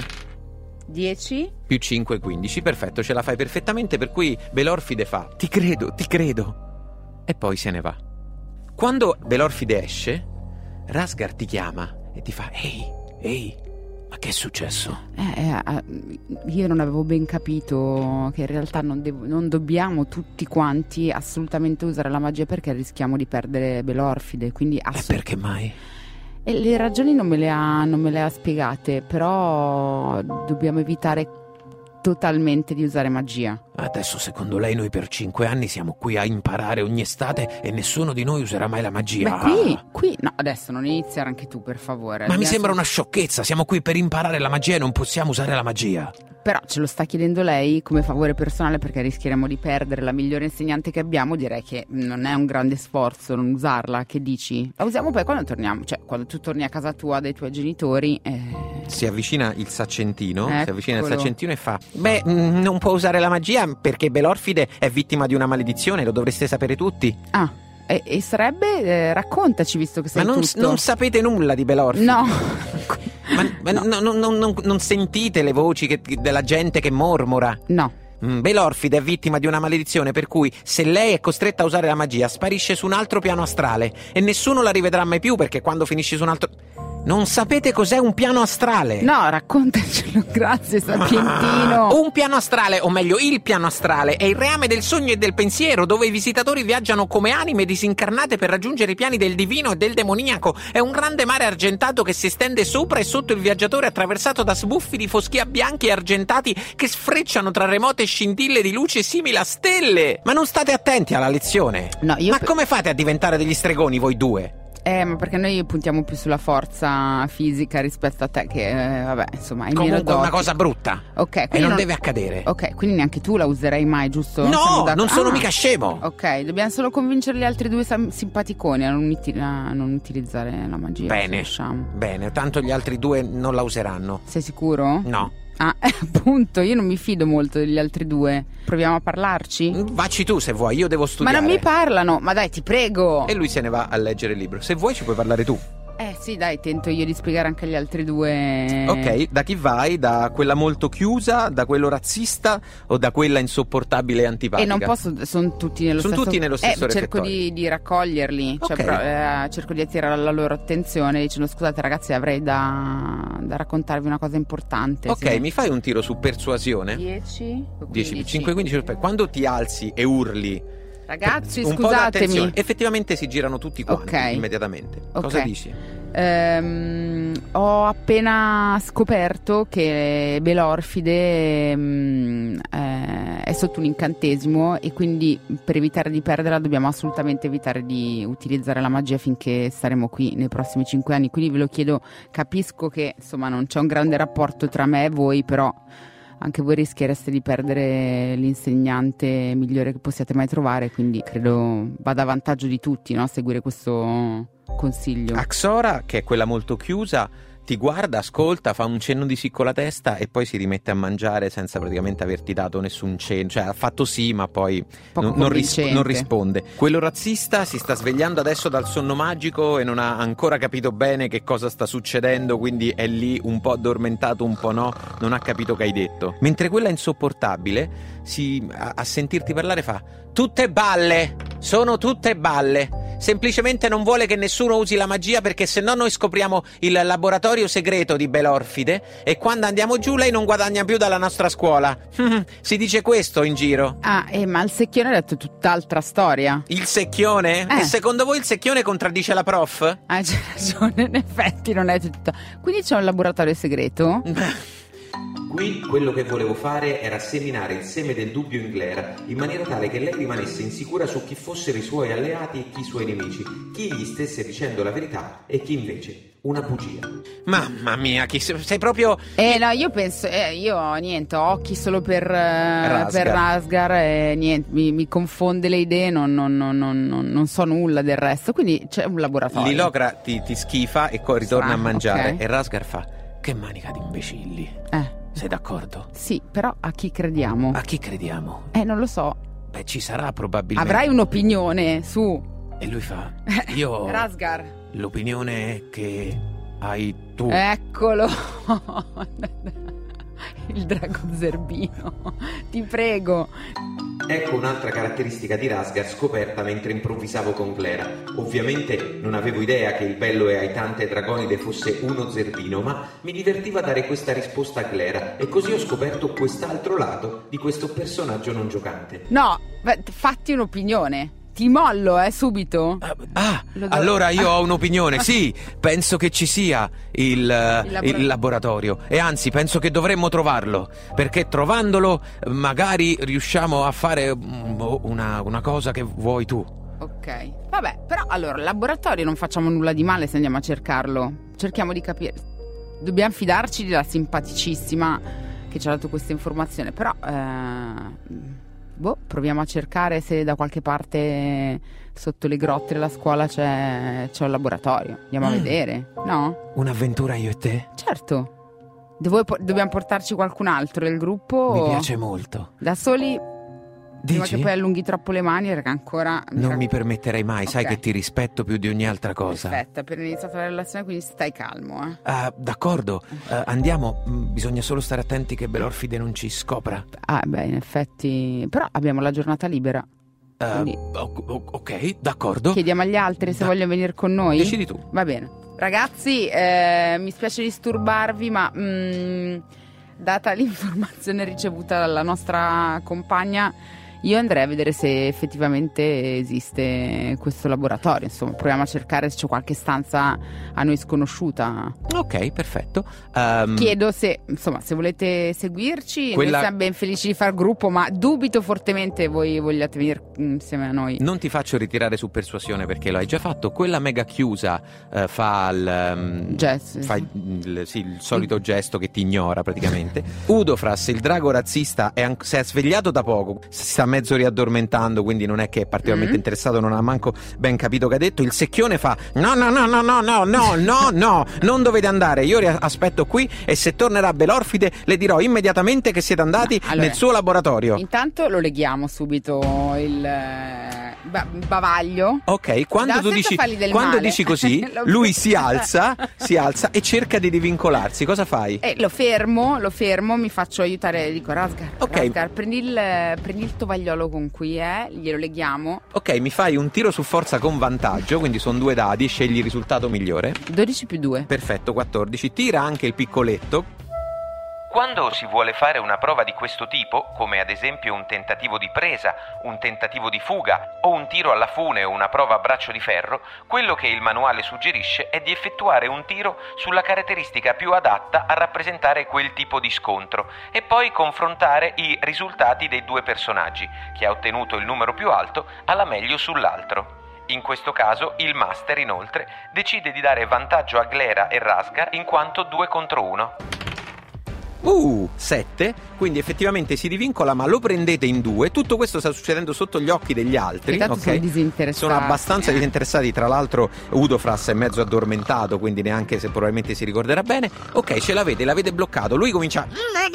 dieci? Più cinque, quindici, perfetto, ce la fai perfettamente, per cui Belorfide fa: ti credo, ti credo, e poi se ne va. Quando Belorfide esce, Rasgar ti chiama e ti fa: ehi, ehi, ma che è successo? Eh, eh, eh, io non avevo ben capito che in realtà non, devo- non dobbiamo tutti quanti assolutamente usare la magia, perché rischiamo di perdere Belorfide, quindi E ass- perché mai? E le ragioni non me le ha, non me le ha spiegate, però dobbiamo evitare totalmente di usare magia. Adesso secondo lei noi per cinque anni siamo qui a imparare ogni estate e nessuno di noi userà mai la magia? Beh, qui, qui, no, adesso non iniziare anche tu, per favore. Ma mi Abbiamo- sembra una sciocchezza, siamo qui per imparare la magia e non possiamo usare la magia. Però ce lo sta chiedendo lei come favore personale, perché rischieremo di perdere la migliore insegnante che abbiamo. Direi che non è un grande sforzo non usarla, che dici? La usiamo poi quando torniamo, cioè quando tu torni a casa tua dai tuoi genitori. eh, Si avvicina il saccentino, si avvicina il Eccolo. saccentino e fa: beh, mm, non può usare la magia perché Belorfide è vittima di una maledizione, lo dovreste sapere tutti. Ah, e, e sarebbe... eh, raccontaci, visto che sei Ma non, tutto. non sapete nulla di Belorfide? No. Ma, ma No. no, no, no, non, non sentite le voci che- della gente che mormora? No. Mm, Belorfide è vittima di una maledizione per cui se lei è costretta a usare la magia sparisce su un altro piano astrale e nessuno la rivedrà mai più, perché quando finisci su un altro... Non sapete cos'è un piano astrale? No, raccontacelo, grazie sapientino. Un piano astrale, o meglio il piano astrale, è il reame del sogno e del pensiero, dove i visitatori viaggiano come anime disincarnate per raggiungere i piani del divino e del demoniaco. È un grande mare argentato che si estende sopra e sotto il viaggiatore, attraversato da sbuffi di foschia bianchi e argentati che sfrecciano tra remote scintille di luce simili a stelle. Ma non state attenti alla lezione? No, io Ma pe- come fate a diventare degli stregoni voi due? Eh, ma perché noi puntiamo più sulla forza fisica rispetto a te, che eh, vabbè, insomma, hai meno Comunque è doti. una cosa brutta. Ok, E quindi non deve accadere. Ok, quindi neanche tu la userai mai, giusto? Siamo No, d'accordo? non sono Ah, mica scemo. Ok, dobbiamo solo convincere gli altri due sam- simpaticoni a non, uti- a non utilizzare la magia. se Bene, riusciamo. bene, tanto gli altri due non la useranno. Sei sicuro? No. Ah, appunto, io non mi fido molto degli altri due. Proviamo a parlarci? Vacci tu se vuoi, io devo Ma studiare. non mi parlano, ma dai, ti prego. E lui se ne va a leggere il libro. Se vuoi ci puoi parlare tu. Eh sì, dai, tento io di spiegare anche agli altri due. Ok, da chi vai? Da quella molto chiusa, da quello razzista o da quella insopportabile e antipatica? E non posso, sono tutti nello Sono stesso tutti nello stesso eh, cerco refettorio. di, di raccoglierli, cioè, Ok. però, eh, cerco di attirare la loro attenzione dicendo scusate ragazzi, avrei da, da raccontarvi una cosa importante. Ok, Sì. mi fai un tiro su persuasione? dieci dieci, cinque, quindici. Quando ti alzi e urli Ragazzi, un po' d'attenzione, scusatemi. effettivamente si girano tutti quanti Ok. immediatamente. Ok. Cosa dici? Ehm, ho appena scoperto che Belorfide ehm, eh, è sotto un incantesimo e quindi per evitare di perderla dobbiamo assolutamente evitare di utilizzare la magia finché staremo qui nei prossimi cinque anni. Quindi ve lo chiedo, capisco che insomma non c'è un grande rapporto tra me e voi, però anche voi rischiereste di perdere l'insegnante migliore che possiate mai trovare, quindi credo vada a vantaggio di tutti, no? Seguire questo consiglio. Axora, che è quella molto chiusa, ti guarda, ascolta, fa un cenno di sì con la testa e poi si rimette a mangiare senza praticamente averti dato nessun cenno. Cioè ha fatto sì, ma poi Poco non, non ris- convincente. non risponde. Quello razzista si sta svegliando adesso dal sonno magico e non ha ancora capito bene che cosa sta succedendo, quindi è lì un po' addormentato, un po' no, non ha capito che hai detto. Mentre quella insopportabile, si, a, a sentirti parlare fa: tutte balle, sono tutte balle. Semplicemente non vuole che nessuno usi la magia perché se no noi scopriamo il laboratorio segreto di Belorfide e quando andiamo giù lei non guadagna più dalla nostra scuola. Si dice questo in giro. Ah, eh, ma il secchione ha detto tutt'altra storia. Il secchione? Eh. E secondo voi il secchione contraddice la prof? Ah, c'è ragione, in effetti non è tutto. Quindi c'è un laboratorio segreto? Qui quello che volevo fare era seminare il seme del dubbio in Glera, in maniera tale che lei rimanesse insicura su chi fossero i suoi alleati e chi i suoi nemici, chi gli stesse dicendo la verità e chi invece una bugia. Mamma mia, chi sei, sei proprio... Eh no, io penso, eh, io niente, ho occhi solo per, eh, Rasgar. per Rasgar e niente, mi, mi confonde le idee, non, non, non, non, non, non so nulla del resto, quindi c'è un laboratorio. L'Ilocra ti, ti schifa e co- ritorna Ah, a mangiare ok. e Rasgar fa: che manica di imbecilli. Eh, Sei d'accordo? sì, però a chi crediamo? A chi crediamo? Eh, non lo so. Beh, ci sarà probabilmente. Avrai un'opinione, su. E lui fa: io Rasgar. l'opinione è che hai tu. Eccolo. Il drago zerbino. Ti prego. Ecco un'altra caratteristica di Rasgar scoperta mentre improvvisavo con Glera. Ovviamente non avevo idea che il bello e aitante Dragonide fosse uno zerbino, ma mi divertiva dare questa risposta a Glera e così ho scoperto quest'altro lato di questo personaggio non giocante. No, beh, fatti un'opinione. Ti mollo, eh, subito. Ah, ah, Lo do- allora io ho un'opinione. Sì, penso che ci sia il, Il labora- il laboratorio. E anzi, penso che dovremmo trovarlo. Perché trovandolo, magari riusciamo a fare mm, una, una cosa che vuoi tu. Ok. Vabbè, però allora, laboratorio non facciamo nulla di male se andiamo a cercarlo. Cerchiamo di capire. Dobbiamo fidarci della simpaticissima che ci ha dato questa informazione. Però, eh, boh, proviamo a cercare se da qualche parte sotto le grotte della scuola c'è, c'è un laboratorio. Andiamo Mm. a vedere, no? Un'avventura io e te? Certo. Devo- dobbiamo portarci qualcun altro del gruppo? Mi piace molto. Da soli, prima Dici? che poi allunghi troppo le mani, perché ancora... Non mi permetterei mai, sai Ok. che ti rispetto più di ogni altra cosa. Aspetta, per iniziato la relazione, quindi stai calmo, eh. Ah, d'accordo, Ah, andiamo. Mm, Bisogna solo stare attenti che Belorfide non ci scopra. Ah, beh, in effetti... Però abbiamo la giornata libera. Ah, Quindi- o- o- ok, d'accordo. Chiediamo agli altri se Da- vogliono venire con noi. Decidi tu. Va bene. Ragazzi, eh, mi spiace disturbarvi, ma mm, data l'informazione ricevuta dalla nostra compagna, io andrei a vedere se effettivamente esiste questo laboratorio, insomma proviamo a cercare se c'è qualche stanza a noi sconosciuta. Ok, perfetto. Um, Chiedo se, insomma, se volete seguirci, quella... noi siamo ben felici di far gruppo, ma dubito fortemente voi vogliate venire insieme a noi. Non ti faccio ritirare su persuasione perché lo hai già fatto. Quella mega chiusa uh, fa il um, Gesto, fa sì. il, sì, il solito gesto che ti ignora praticamente. Udofras, il drago razzista, è an- si è svegliato da poco, si sta mezzo riaddormentando, quindi non è che è particolarmente mm-hmm. interessato, non ha manco ben capito che ha detto. Il secchione fa no no no no no no no no no no, non dovete andare, io ri- aspetto qui e se tornerà Belorfide le dirò immediatamente che siete andati no, allora, nel suo laboratorio. Intanto lo leghiamo subito il eh, ba- bavaglio. Ok, quando da, tu dici quando dici così lui si alza si alza e cerca di divincolarsi. Cosa fai? Eh, lo fermo, lo fermo, mi faccio aiutare, dico Rasgar, ok, Rasgar, prendi il, prendi il tovagliolo con cui è, glielo leghiamo. Ok, mi fai un tiro su forza con vantaggio, quindi sono due dadi, scegli il risultato migliore. dodici più due. Perfetto, quattordici. Tira anche il piccoletto. Quando si vuole fare una prova di questo tipo, come ad esempio un tentativo di presa, un tentativo di fuga o un tiro alla fune o una prova a braccio di ferro, quello che il manuale suggerisce è di effettuare un tiro sulla caratteristica più adatta a rappresentare quel tipo di scontro e poi confrontare i risultati dei due personaggi. Chi ha ottenuto il numero più alto ha la meglio sull'altro. In questo caso il master, inoltre, decide di dare vantaggio a Glera e Rasgar in quanto due contro uno. Uh, sette, quindi effettivamente si divincola, ma lo prendete in due. Tutto questo sta succedendo sotto gli occhi degli altri. Okay? Sono disinteressati. Sono abbastanza disinteressati, tra l'altro Udofras è mezzo addormentato, quindi neanche se probabilmente si ricorderà bene. Ok, ce l'avete, l'avete bloccato, lui comincia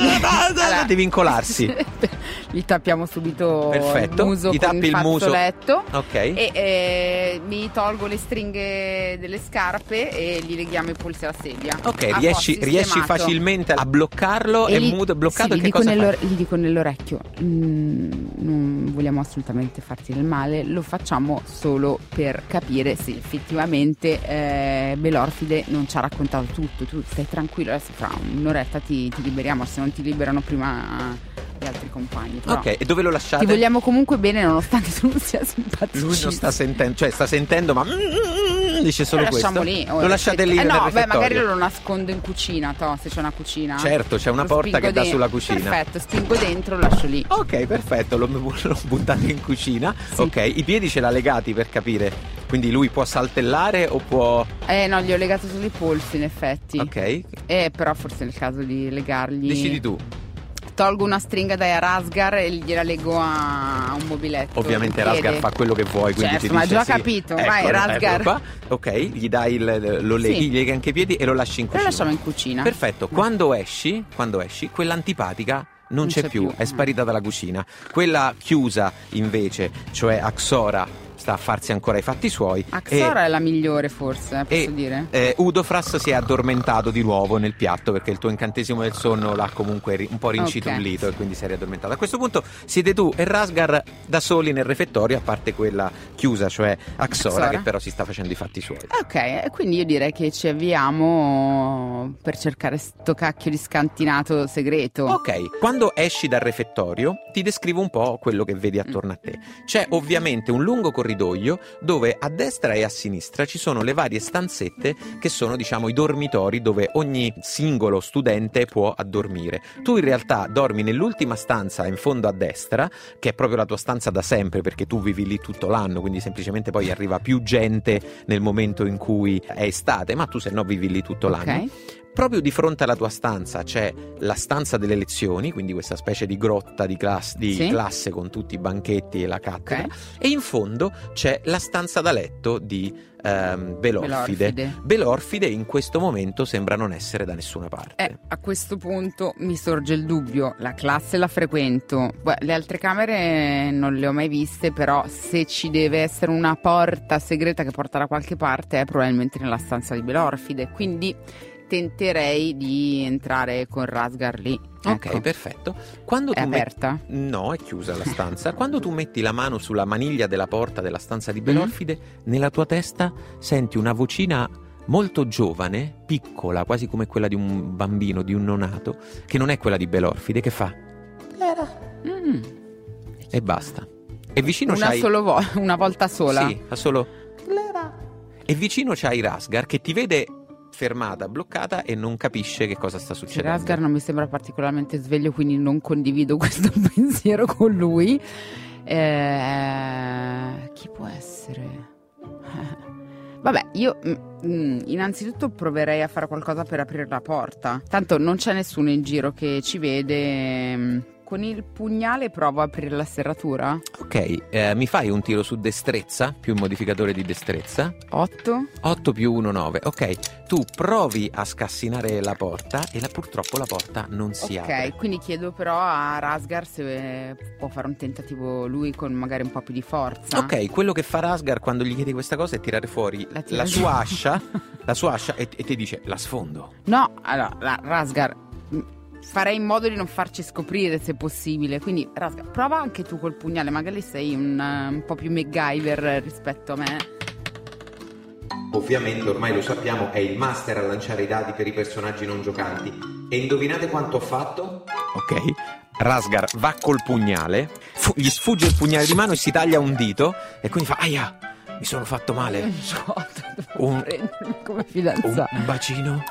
a divincolarsi. Gli tappiamo subito perfetto. il muso Gli con tappi il il muso. fazzoletto. Ok. E eh, mi tolgo le stringhe delle scarpe e gli leghiamo i polsi alla sedia. Ok, ah, riesci, riesci facilmente a bloccarlo, e è gli, muto, è bloccato. Sì, e che gli, cosa dico fai? gli dico nell'orecchio, mm, non vogliamo assolutamente farti del male, lo facciamo solo per capire se effettivamente eh, Belorfide non ci ha raccontato tutto. Tu stai tranquillo, adesso fra un'oretta ti, ti liberiamo, se non ti liberano prima gli altri compagni. Però ok, e dove lo lasciate? Ti vogliamo comunque bene nonostante tu non sia simpatico. Lui non sta sentendo, cioè sta sentendo ma dice solo lo questo. Lasciamo lì, lo lasciate lì eh nel no, refettorio. beh, magari lo nascondo in cucina, to, se c'è una cucina. Certo, c'è una lo porta che dà dentro. sulla cucina. Perfetto, spingo dentro, lo lascio lì. Ok, perfetto, lo, lo buttate in cucina. Sì. Ok, i piedi ce l'ha legati per capire. Quindi lui può saltellare o può... Eh no, gli ho legato solo i polsi in effetti. Ok. Eh, però forse è il caso di legargli. Decidi tu. Tolgo una stringa da Rasgar e gliela leggo a un mobiletto. Ovviamente Rasgar fa quello che vuoi, quindi certo, ti ma dice già sì. capito, Ecco, vai Rasgar. Qua. Ok, gli dai il, lo leghi, Sì. gli leghi anche i piedi e lo lasci in cucina. Lo lasciamo in cucina. Perfetto, quando esci, quando esci, quella antipatica non, Non c'è, c'è più, più. è sparita dalla cucina. Quella chiusa invece, cioè Axora, sta a farsi ancora i fatti suoi. Axora e, è la migliore forse, posso e, dire? Eh, Udofras si è addormentato di nuovo nel piatto perché il tuo incantesimo del sonno l'ha comunque ri- un po' rincitullito, okay. E quindi si è riaddormentato. A questo punto siete tu e Rasgar da soli nel refettorio, a parte quella chiusa, cioè Axora, Axora. che però si sta facendo i fatti suoi. Ok, quindi io direi che ci avviamo per cercare sto cacchio di scantinato segreto. Ok, quando esci dal refettorio ti descrivo un po' quello che vedi attorno a te. C'è ovviamente un lungo corridoio dove a destra e a sinistra ci sono le varie stanzette che sono, diciamo, i dormitori dove ogni singolo studente può addormire. Tu in realtà dormi nell'ultima stanza in fondo a destra, che è proprio la tua stanza da sempre perché tu vivi lì tutto l'anno, quindi semplicemente poi arriva più gente nel momento in cui è estate, ma tu se no vivi lì tutto l'anno. Okay. Proprio di fronte alla tua stanza c'è la stanza delle lezioni, quindi questa specie di grotta di, class- di sì. classe con tutti i banchetti e la cattedra, Okay. e in fondo c'è la stanza da letto di ehm, Belorfide. Belorfide. Belorfide in questo momento sembra non essere da nessuna parte. Eh, a questo punto mi sorge il dubbio, la classe la frequento, beh, le altre camere non le ho mai viste, però se ci deve essere una porta segreta che porta da qualche parte è probabilmente nella stanza di Belorfide, quindi tenterei di entrare con Rasgar lì. Ok, Ecco. perfetto. Quando È tu aperta? met- No, è chiusa la stanza. Quando tu metti la mano sulla maniglia della porta della stanza di Belorfide, mm. nella tua testa senti una vocina molto giovane, piccola, quasi come quella di un bambino, di un neonato, che non è quella di Belorfide, che fa... Mm. E basta. E vicino una c'hai... solo vo- una volta sola? Sì, fa solo... E vicino c'hai Rasgar che ti vede fermata, bloccata e non capisce che cosa sta succedendo. Rasgar non mi sembra particolarmente sveglio, quindi non condivido questo pensiero con lui. Eh, chi può essere? Vabbè, io mm, innanzitutto proverei a fare qualcosa per aprire la porta. Tanto non c'è nessuno in giro che ci vede. mm, Con il pugnale provo a aprire la serratura. Ok, eh, mi fai un tiro su destrezza, più un modificatore di destrezza. otto. otto più uno, nove. Ok, tu provi a scassinare la porta e la, purtroppo la porta non si Ok, apre. quindi chiedo però a Rasgar se può fare un tentativo lui con magari un po' più di forza. Ok, quello che fa Rasgar quando gli chiedi questa cosa è tirare fuori La la, tira giù. sua ascia, la sua ascia e, e ti dice la sfondo. No, allora, la- Rasgar, mh, farei in modo di non farci scoprire se possibile. Quindi, Rasgar, prova anche tu col pugnale. Magari sei un, eh, un po' più MacGyver rispetto a me. Ovviamente ormai lo sappiamo, è il master a lanciare i dadi per i personaggi non giocanti. E indovinate quanto ho fatto? Ok, Rasgar va col pugnale, fu- gli sfugge il pugnale di mano e si taglia un dito e quindi fa aia, mi sono fatto male. Un shot, devo Un- prendermi come Un, fidanzato. un bacino,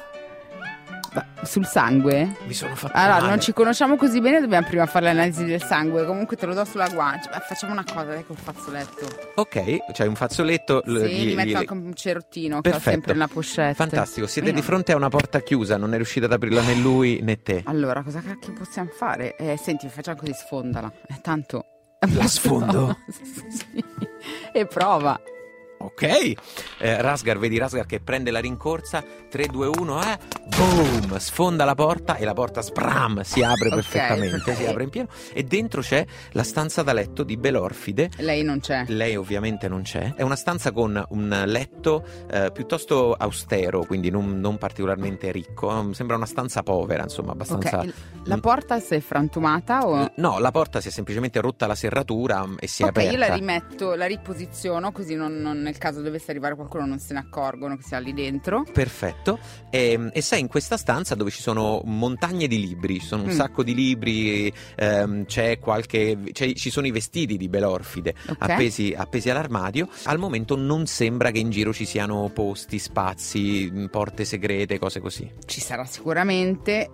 Ma sul sangue? mi sono fatto Allora, male. non ci conosciamo così bene, dobbiamo prima fare l'analisi del sangue. Comunque te lo do sulla guancia. Beh, facciamo una cosa, dai, col fazzoletto. Ok, c'hai un fazzoletto. l- Sì, gli- gli metto gli- anche un cerottino che ho Perfetto. sempre nella pochette. Fantastico, siete Io di no. fronte a una porta chiusa, non è riuscita ad aprirla né lui né te. Allora, cosa cacchio possiamo fare? Eh, senti, facciamo così, sfondala. Eh, tanto... La sfondo? Sì. E prova. Ok, eh, Rasgar, vedi Rasgar che prende la rincorsa, tre, due, uno, eh, boom, sfonda la porta e la porta spram, si apre Ok, perfettamente, ok. si apre in pieno e dentro c'è la stanza da letto di Belorfide. Lei non c'è. Lei ovviamente non c'è, è una stanza con un letto eh, piuttosto austero, quindi non, non particolarmente ricco, sembra una stanza povera, insomma, abbastanza... Ok, la porta si è frantumata o... No, la porta si è semplicemente rotta la serratura e si è Ok, aperta. io la rimetto, la riposiziono così non, non- nel caso dovesse arrivare qualcuno non se ne accorgono che sia lì dentro. Perfetto, e, e sei in questa stanza dove ci sono montagne di libri, ci sono un Mm. sacco di libri, ehm, c'è qualche, c'è- ci sono i vestiti di Belorfide Ok. appesi, appesi all'armadio. Al momento non sembra che in giro ci siano posti, spazi, mh, porte segrete, cose così. Ci sarà sicuramente.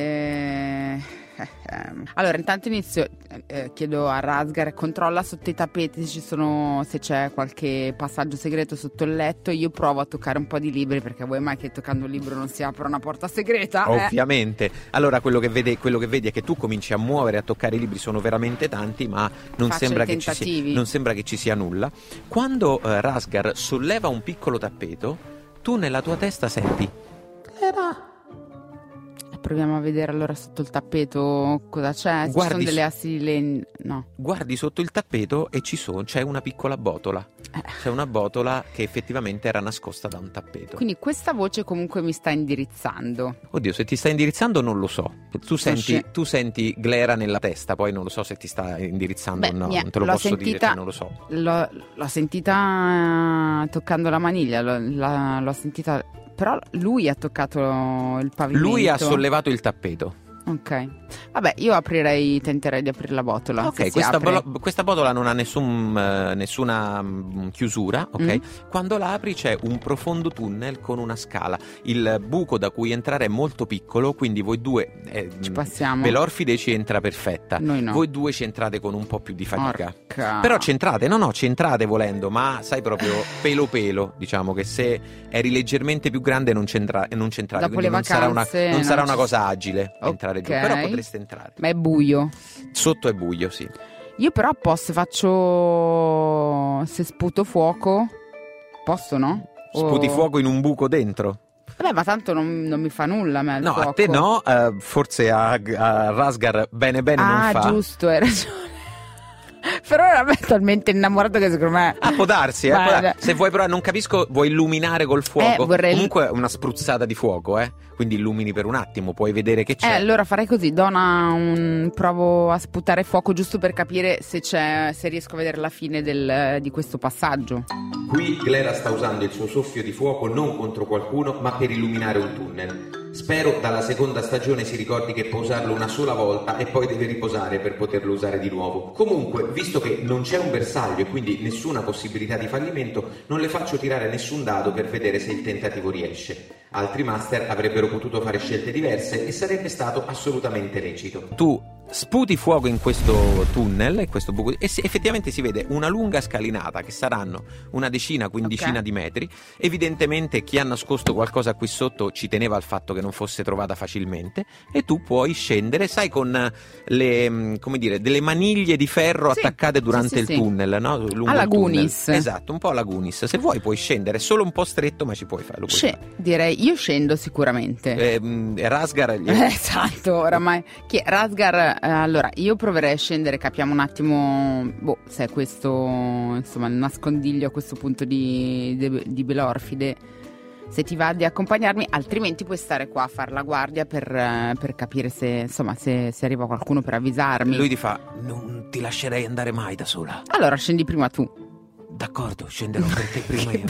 eh, eh, ehm. Allora, intanto inizio, eh, chiedo a Rasgar, controlla sotto i tappeti se ci sono, se c'è qualche passaggio segreto sotto il letto. Io provo a toccare un po' di libri, perché vuoi mai che toccando un libro non si apra una porta segreta? Eh? Ovviamente. Allora quello che, vede, quello che vedi è che tu cominci a muovere, a toccare i libri, sono veramente tanti, ma non, Faccio sembra i che, ci sia, tentativi. non sembra che ci sia nulla. Quando eh, Rasgar solleva un piccolo tappeto, tu nella tua testa senti Proviamo a vedere allora sotto il tappeto cosa c'è. Ci Guardi sono su- delle assi di legno. No. guardi sotto il tappeto e ci sono, c'è una piccola botola. Eh. C'è una botola che effettivamente era nascosta da un tappeto. Quindi questa voce comunque mi sta indirizzando. Oddio, se ti sta indirizzando non lo so. Tu senti, sci- tu senti glera nella testa, poi non lo so se ti sta indirizzando Beh, o no, mi è- non te lo l'ho posso dire, sentita- cioè non lo so. L'ho, l'ho sentita eh, toccando la maniglia, l'ho, la- l'ho sentita. Però lui ha toccato il pavimento. Lui ha sollevato il tappeto. Ok. Vabbè, io aprirei, tenterei di aprire la botola. se Ok, si questa, apre. bolo- questa botola non ha nessun, eh, nessuna mm, chiusura, ok? Mm. Quando la apri c'è un profondo tunnel con una scala. Il buco da cui entrare è molto piccolo, quindi voi due... eh, Ci mm, passiamo. Belorfide ci entra perfetta. Noi no. Voi due ci entrate con un po' più di fatica. Porca. Però c'entrate, no no, c'entrate volendo, ma sai proprio pelo pelo, diciamo che se eri leggermente più grande non, c'entra- non c'entrate, Dopo quindi le non sarà una, vacanze non non sarà ci- una cosa agile entrare giù, Ok. però potreste entrare. Ma è buio. Sotto è buio, sì. Io però posso, faccio... Se sputo fuoco... Posso, no? O- Sputi fuoco in un buco dentro? Vabbè, ma tanto non, non mi fa nulla a me il No, fuoco. a te no, eh, forse a, a Rasgar bene bene Ah, non fa. giusto, hai ragione. Però era me talmente innamorato che secondo me... Ah, può darsi, eh, può Guarda. dar- se vuoi però non capisco, vuoi illuminare col fuoco? Eh, vorrei- Comunque una spruzzata di fuoco, eh? Quindi illumini per un attimo, puoi vedere che Eh, c'è. allora farei così, do una, un... provo a sputare fuoco giusto per capire se c'è, se riesco a vedere la fine del, di questo passaggio. Qui Glera sta usando il suo soffio di fuoco non contro qualcuno, ma per illuminare un tunnel. Spero dalla seconda stagione si ricordi che può usarlo una sola volta e poi deve riposare per poterlo usare di nuovo. Comunque, visto che non c'è un bersaglio e quindi nessuna possibilità di fallimento, non le faccio tirare nessun dado per vedere se il tentativo riesce. Altri master avrebbero potuto fare scelte diverse e sarebbe stato assolutamente lecito. Tu sputi fuoco in questo tunnel, in questo buco, e si, effettivamente si vede una lunga scalinata che saranno una decina, quindicina okay. di metri. Evidentemente chi ha nascosto qualcosa qui sotto ci teneva al fatto che non fosse trovata facilmente, e tu puoi scendere, sai, con le, come dire, delle maniglie di ferro sì, attaccate durante sì, sì, il sì. tunnel, no? Lungo alla il tunnel. Goonies. Esatto, un po' alla Goonies. Se vuoi puoi scendere, è solo un po' stretto, ma ci puoi fare. Lo puoi Sc- fare. Direi, io scendo sicuramente. Eh, Rasgar gli... Esatto, oramai. Chi è? Rasgar, eh, allora io proverei a scendere, capiamo un attimo, boh, se è questo, insomma, il nascondiglio a questo punto di, di, di Belorfide, se ti va di accompagnarmi, altrimenti puoi stare qua a far la guardia per, per capire se, insomma, se, se arriva qualcuno per avvisarmi. Lui ti fa: non ti lascerei andare mai da sola. Allora scendi prima tu. D'accordo, scenderò per te prima io.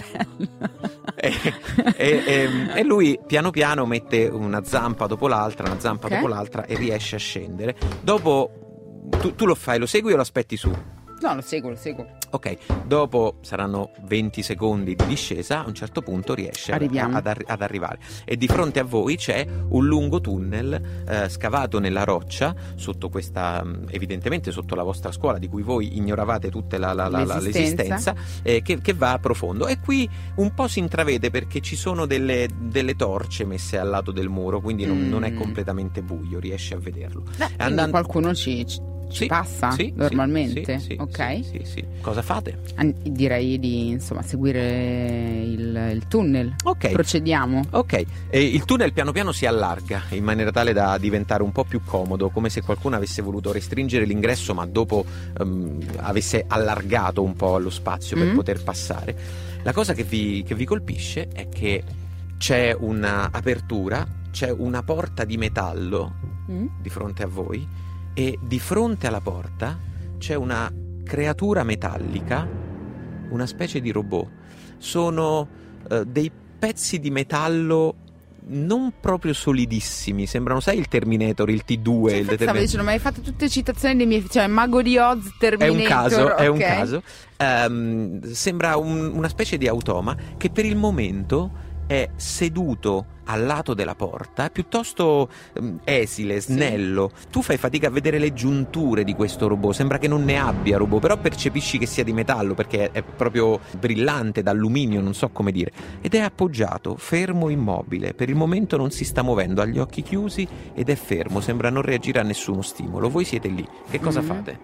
e, e, e, e lui piano piano mette una zampa dopo l'altra, una zampa okay. dopo l'altra, e riesce a scendere. Dopo tu, tu lo fai, lo segui o lo aspetti su? No, lo seguo, lo seguo. Ok, dopo saranno venti secondi di discesa, a un certo punto riesce a, ad, arri- ad arrivare. E di fronte a voi c'è un lungo tunnel eh, scavato nella roccia, sotto questa, evidentemente sotto la vostra scuola, di cui voi ignoravate tutta la, la, la, l'esistenza, l'esistenza eh, che, che va a profondo. E qui un po' si intravede perché ci sono delle, delle torce messe al lato del muro, quindi non, mm. non è completamente buio, riesci a vederlo. Beh, Andando... qualcuno ci... ci... Ci sì, passa sì, normalmente? Sì, sì, ok. Sì, sì, sì. Cosa fate? An- direi di insomma seguire il, il tunnel. Ok. Procediamo. Ok. E il tunnel piano piano si allarga in maniera tale da diventare un po' più comodo, come se qualcuno avesse voluto restringere l'ingresso, ma dopo um, avesse allargato un po' lo spazio per mm. poter passare. La cosa che vi, che vi colpisce è che c'è un'apertura, c'è una porta di metallo mm. di fronte a voi. E di fronte alla porta c'è una creatura metallica, una specie di robot. Sono uh, dei pezzi di metallo non proprio solidissimi, sembrano, sai, il Terminator, il T due. Sì, il stavo Terminator. dicendo, ma hai fatto tutte citazioni dei miei, cioè Mago di Oz, Terminator. È un caso, okay. è un caso. Um, sembra un, una specie di automa che per il momento è seduto al lato della porta, piuttosto um, esile, snello. Sì. Tu fai fatica a vedere le giunture di questo robot, sembra che non ne abbia robot, però percepisci che sia di metallo perché è proprio brillante, d'alluminio, non so come dire. Ed è appoggiato, fermo, immobile. Per il momento non si sta muovendo, ha gli occhi chiusi ed è fermo, sembra non reagire a nessuno stimolo. Voi siete lì, che cosa mm. fate?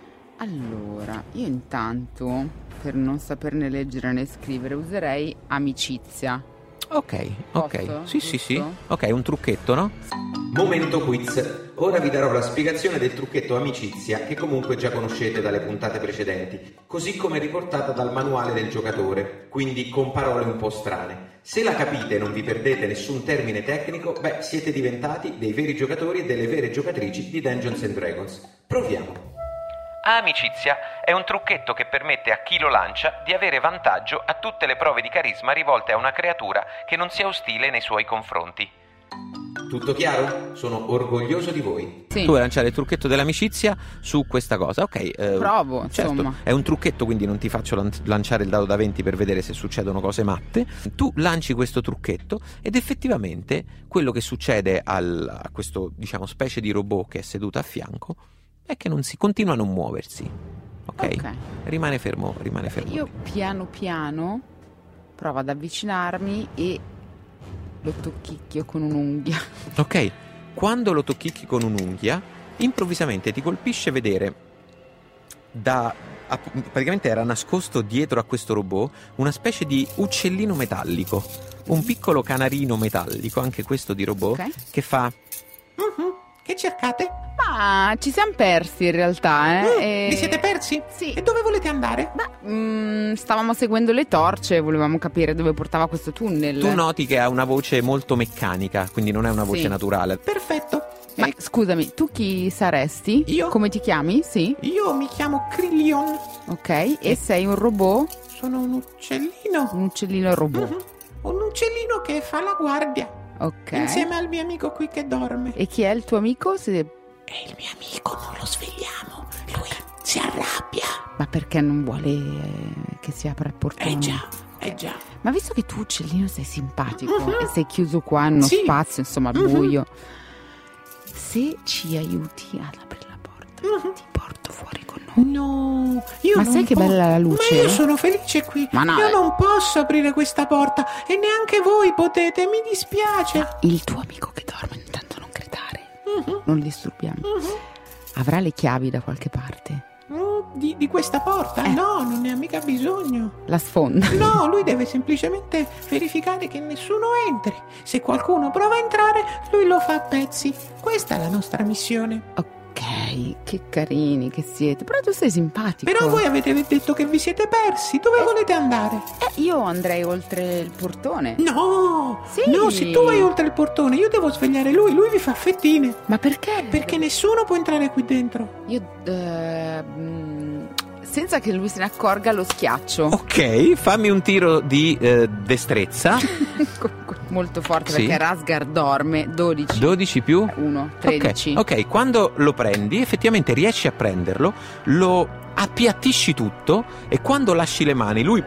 Allora, io intanto, per non saperne leggere né scrivere, userei amicizia. Ok, ok, Posso? sì sì sì, ok, un trucchetto, no? Momento quiz. Ora vi darò la spiegazione del trucchetto amicizia, che comunque già conoscete dalle puntate precedenti, così come riportata dal manuale del giocatore, quindi con parole un po' strane. Se la capite e non vi perdete nessun termine tecnico, beh, siete diventati dei veri giocatori e delle vere giocatrici di Dungeons and Dragons. Proviamo. Amicizia è un trucchetto che permette a chi lo lancia di avere vantaggio a tutte le prove di carisma rivolte a una creatura che non sia ostile nei suoi confronti. Tutto chiaro? Sono orgoglioso di voi. Sì. Tu vuoi lanciare il trucchetto dell'amicizia su questa cosa, ok? Eh, Provo, certo, insomma. È un trucchetto, quindi non ti faccio lan- lanciare il dado da venti per vedere se succedono cose matte. Tu lanci questo trucchetto ed effettivamente quello che succede al, a questo, diciamo, specie di robot che è seduto a fianco è che non si continua a non muoversi, ok? okay. Rimane fermo, rimane fermo. Io piano piano provo ad avvicinarmi e lo tocchicchio con un'unghia. Ok, quando lo tocchicchi con un'unghia, improvvisamente ti colpisce vedere da... praticamente era nascosto dietro a questo robot una specie di uccellino metallico, un piccolo canarino metallico, anche questo di robot, okay. che fa... Uh-huh. Che cercate? Ma ci siamo persi in realtà, eh? Uh, e... Vi siete persi? Sì. E dove volete andare? Beh, mh, stavamo seguendo le torce, volevamo capire dove portava questo tunnel. Tu noti che ha una voce molto meccanica, quindi non è una voce sì. naturale. Perfetto. Ma e... scusami, tu chi saresti? Io? Come ti chiami? Sì. Io mi chiamo Krillion. Ok, e, e sei un robot? Sono un uccellino. Un uccellino robot. Uh-huh. Un uccellino che fa la guardia. Ok. Insieme al mio amico qui che dorme. E chi è il tuo amico? Se... È il mio amico, non lo svegliamo. Lui si arrabbia. Ma perché non vuole eh, che si apra il portone? Eh già, eh già. Ma visto che tu, uccellino, sei simpatico Mm-hmm. e sei chiuso qua in uno Sì. spazio, insomma, al Mm-hmm. buio, se ci aiuti ad aprire la porta, Mm-hmm. ti porto fuori con noi. No, io Ma non sai che po- bella la luce? Ma io sono felice qui. Ma no, io eh. non posso aprire questa porta e neanche voi potete, mi dispiace. Il tuo amico che dorme, intanto non gridare, Mhm, non lo disturbiamo. mhm. Avrà le chiavi da qualche parte? Mm, Di, di questa porta? Eh. No, non ne ha mica bisogno. La sfonda. No, lui deve semplicemente verificare che nessuno entri. Se qualcuno prova a entrare, lui lo fa a pezzi. Questa è la nostra missione. Ok, che carini che siete. Però tu sei simpatico. Però voi avete detto che vi siete persi. Dove volete andare? Eh, io andrei oltre il portone. No! Sì. No, se tu vai oltre il portone, io devo svegliare lui. Lui vi fa fettine. Ma perché? Perché nessuno può entrare qui dentro. Io eh, mm, senza che lui se ne accorga lo schiaccio. Ok, fammi un tiro di eh, destrezza. Molto forte Sì. perché Rasgar dorme. Dodici. dodici più uno, tredici. Ok, ok, quando lo prendi, effettivamente riesci a prenderlo, lo appiattisci tutto e quando lasci le mani, lui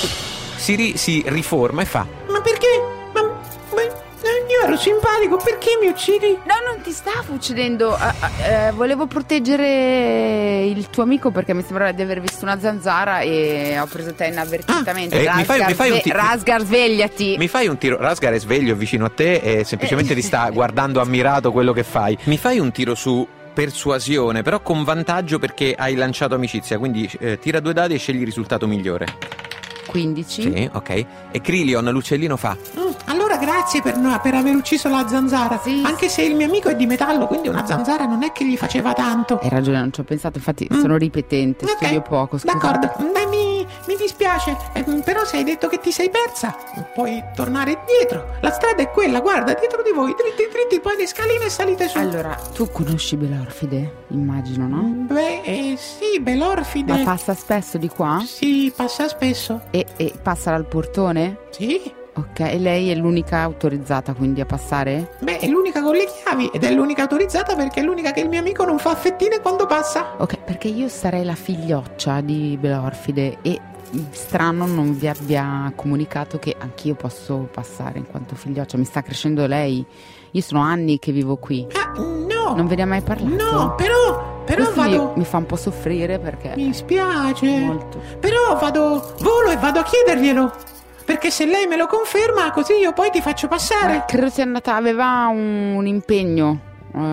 si, ri- si riforma e fa: Ma perché? Ma, ma- eh, io ero simpatico, perché mi uccidi? No, non ti stavo uccidendo. Ah, ah, eh, volevo proteggere il tuo amico perché mi sembrava di aver visto una zanzara e ho preso te inavvertitamente. Ah, eh, mi fai- Rasgar, mi fai un sve- ti- Rasgar, svegliati. Mi fai un tiro? Rasgar è sveglio vicino a te e semplicemente ti sta guardando ammirato quello che fai. Mi fai un tiro su persuasione, però con vantaggio perché hai lanciato amicizia, quindi eh, tira due dadi e scegli il risultato migliore. quindici. Sì, ok. E Krilion, l'uccellino, fa: Mm, allora grazie per, no, per aver ucciso la zanzara. Sì. Anche se il mio amico è di metallo, quindi una zanzara non è che gli faceva tanto. Hai ragione, non ci ho pensato. Infatti Mm. sono ripetente, Ok, studio poco. Scusate. D'accordo, Beh, mi, mi dispiace, eh, però se hai detto che ti sei persa, puoi tornare dietro. La strada è quella, guarda, dietro di voi, dritti dritti, poi le scaline e salite su. Allora, tu conosci Belorfide? Immagino, no? Beh, eh, sì, Belorfide. Ma passa spesso di qua? Sì, passa spesso. E, e passa dal portone? Sì. Ok, e lei è l'unica autorizzata quindi a passare? Beh, è l'unica con le chiavi ed è l'unica autorizzata perché è l'unica che il mio amico non fa fettine quando passa. Ok, perché io sarei la figlioccia di Belorfide e strano non vi abbia comunicato che anch'io posso passare in quanto figlioccia. Mi sta crescendo lei. Io sono anni che vivo qui. Ah, no. Non ve ne ha mai parlato? No, però, però Questo vado... mi, mi fa un po' soffrire perché Mi spiace. molto. Però vado, volo e vado a chiederglielo. Perché se lei me lo conferma, così io poi ti faccio passare. Eh, credo sia andata, aveva un, un impegno.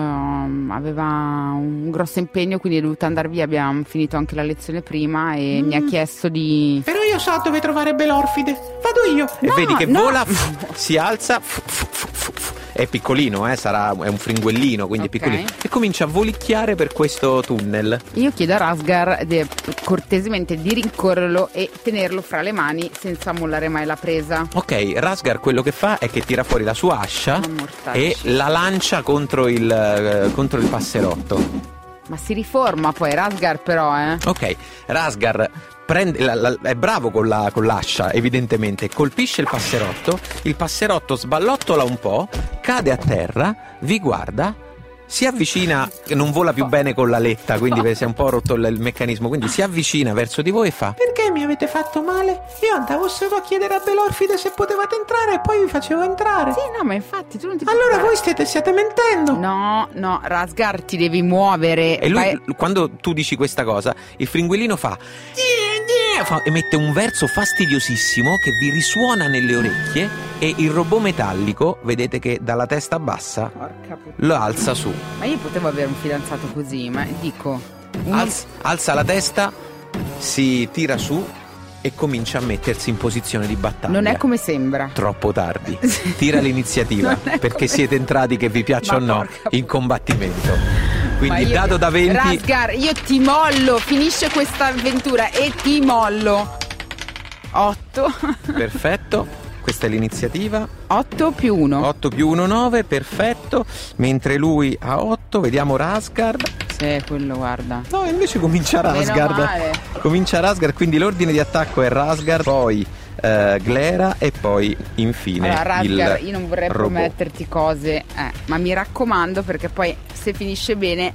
ehm, aveva un grosso impegno, quindi è dovuta andare via. Abbiamo finito anche la lezione prima e Mm. mi ha chiesto di... Però io so dove trovare Belorfide. Vado io. e No, vedi che no. vola, f- si alza, f- f- f- f- f- è piccolino, eh, sarà, è un fringuellino, quindi Ok. è piccolino, e comincia a volicchiare per questo tunnel. Io chiedo a Rasgar di, cortesemente di rincorrerlo e tenerlo fra le mani senza mollare mai la presa. Ok, Rasgar quello che fa è che tira fuori la sua ascia Una mortaccia. e la lancia contro il, eh, contro il passerotto. Ma si riforma poi Rasgar però, eh. Ok, Rasgar prende, la- la- è bravo con, la, con l'ascia, evidentemente, colpisce il passerotto, il passerotto sballottola un po', cade a terra, vi guarda, si avvicina, non vola più bene con la letta, quindi si è un po' rotto il, il meccanismo, quindi si avvicina verso di voi e fa: Perché mi avete fatto male? Io andavo solo a chiedere a Belorfide se potevate entrare e poi vi facevo entrare. Sì, no, ma infatti tu non ti Allora preoccupare. voi stiate, stiate mentendo. No, no, Rasgar ti devi muovere. E lui, Vai- quando tu dici questa cosa, il fringuellino fa, fa emette un verso fastidiosissimo che vi risuona nelle orecchie e il robot metallico, vedete che dalla testa bassa Porca puttana. lo alza su. Ma io potevo avere un fidanzato così, ma dico... uno- Alza, alza la testa, si tira su e comincia a mettersi in posizione di battaglia. Non è come sembra. Troppo tardi. Tira l'iniziativa Non è perché come- siete entrati, che vi piaccia o Ma no, porca in combattimento. Ma Quindi io- dado da venti. Rasgar, io ti mollo, finisce questa avventura e ti mollo. otto. Perfetto. Questa è l'iniziativa. otto più uno. otto più uno, nove, perfetto. Mentre lui ha otto, vediamo Rasgard. Sì, quello guarda. No, invece comincia Meno Rasgard. male. Comincia Rasgard, quindi l'ordine di attacco è Rasgard, poi uh, Glera e poi infine allora, Rasgar, il io non vorrei robot. prometterti cose, eh, ma mi raccomando, perché poi se finisce bene.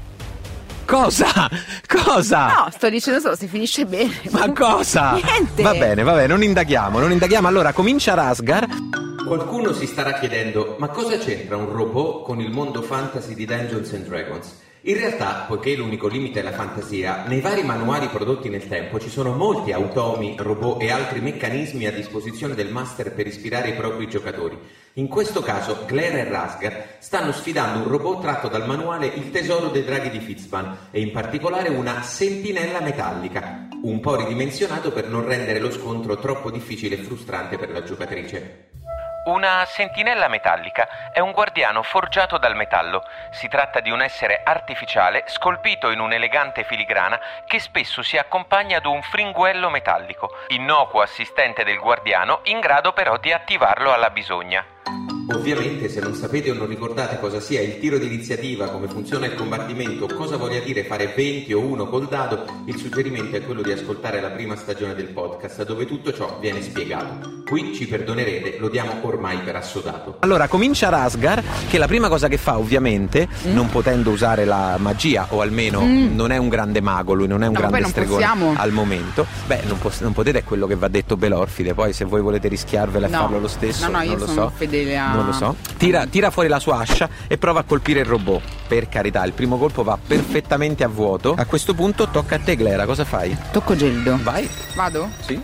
Cosa? Cosa? No, sto dicendo solo se finisce bene. Ma cosa? Niente. Va bene, va bene, non indaghiamo, non indaghiamo. Allora comincia Rasgar. Qualcuno si starà chiedendo, ma cosa c'entra un robot con il mondo fantasy di Dungeons and Dragons? In realtà, poiché l'unico limite è la fantasia, nei vari manuali prodotti nel tempo ci sono molti automi, robot e altri meccanismi a disposizione del master per ispirare i propri giocatori. In questo caso, Glera e Rasgar stanno sfidando un robot tratto dal manuale Il tesoro dei draghi di Fitzban e in particolare una sentinella metallica, un po' ridimensionato per non rendere lo scontro troppo difficile e frustrante per la giocatrice. Una sentinella metallica è un guardiano forgiato dal metallo. Si tratta di un essere artificiale scolpito in un'elegante filigrana che spesso si accompagna ad un fringuello metallico, innocuo assistente del guardiano in grado però di attivarlo alla bisogna. Ovviamente, se non sapete o non ricordate cosa sia il tiro di iniziativa, come funziona il combattimento, cosa voglia dire fare venti o uno col dado, il suggerimento è quello di ascoltare la prima stagione del podcast, dove tutto ciò viene spiegato. Qui ci perdonerete, lo diamo ormai per assodato. Allora comincia Rasgar, che la prima cosa che fa, ovviamente, mm. non potendo usare la magia, o almeno mm. non è un grande mago, lui non è un no, grande stregone possiamo. al momento. Beh, non, pos- non potete, è quello che va detto Belorfide. Poi se voi volete rischiarvela no. e farlo lo stesso, no, no, non io lo sono so. fedele a... Non lo so. Tira, tira fuori la sua ascia e prova a colpire il robot. Per carità, il primo colpo va perfettamente a vuoto. A questo punto tocca a te, Glera, cosa fai? Tocco geldo. Vai. Vado? Sì.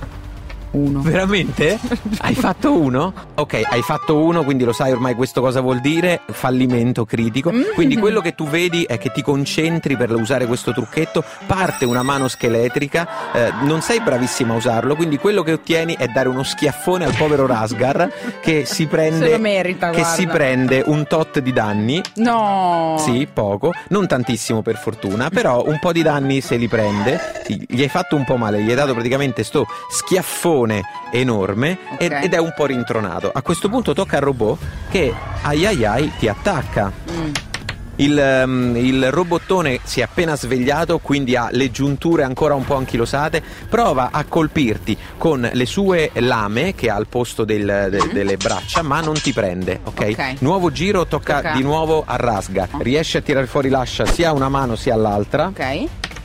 Uno. Veramente? Hai fatto uno? Ok, hai fatto uno, quindi lo sai ormai questo cosa vuol dire, fallimento critico. Quindi quello che tu vedi è che ti concentri per usare questo trucchetto, parte una mano scheletrica, eh, non sei bravissima a usarlo, quindi quello che ottieni è dare uno schiaffone al povero Rasgar che si prende, se lo merita, che guarda. si prende un tot di danni. No. Sì, poco, non tantissimo per fortuna, però un po' di danni se li prende. Gli hai fatto un po' male, gli hai dato praticamente sto schiaffone enorme, okay. ed è un po' rintronato. A questo punto tocca al robot che ai ai ai ti attacca. Mm. Il, um, il robottone si è appena svegliato, quindi ha le giunture ancora un po' anchilosate. Prova a colpirti con le sue lame che ha al posto del, de, mm. delle braccia, ma non ti prende. Okay? ok? Nuovo giro, tocca, tocca. di nuovo a Rasgar. Oh. Riesce a tirare fuori l'ascia sia a una mano sia all'altra. Ok.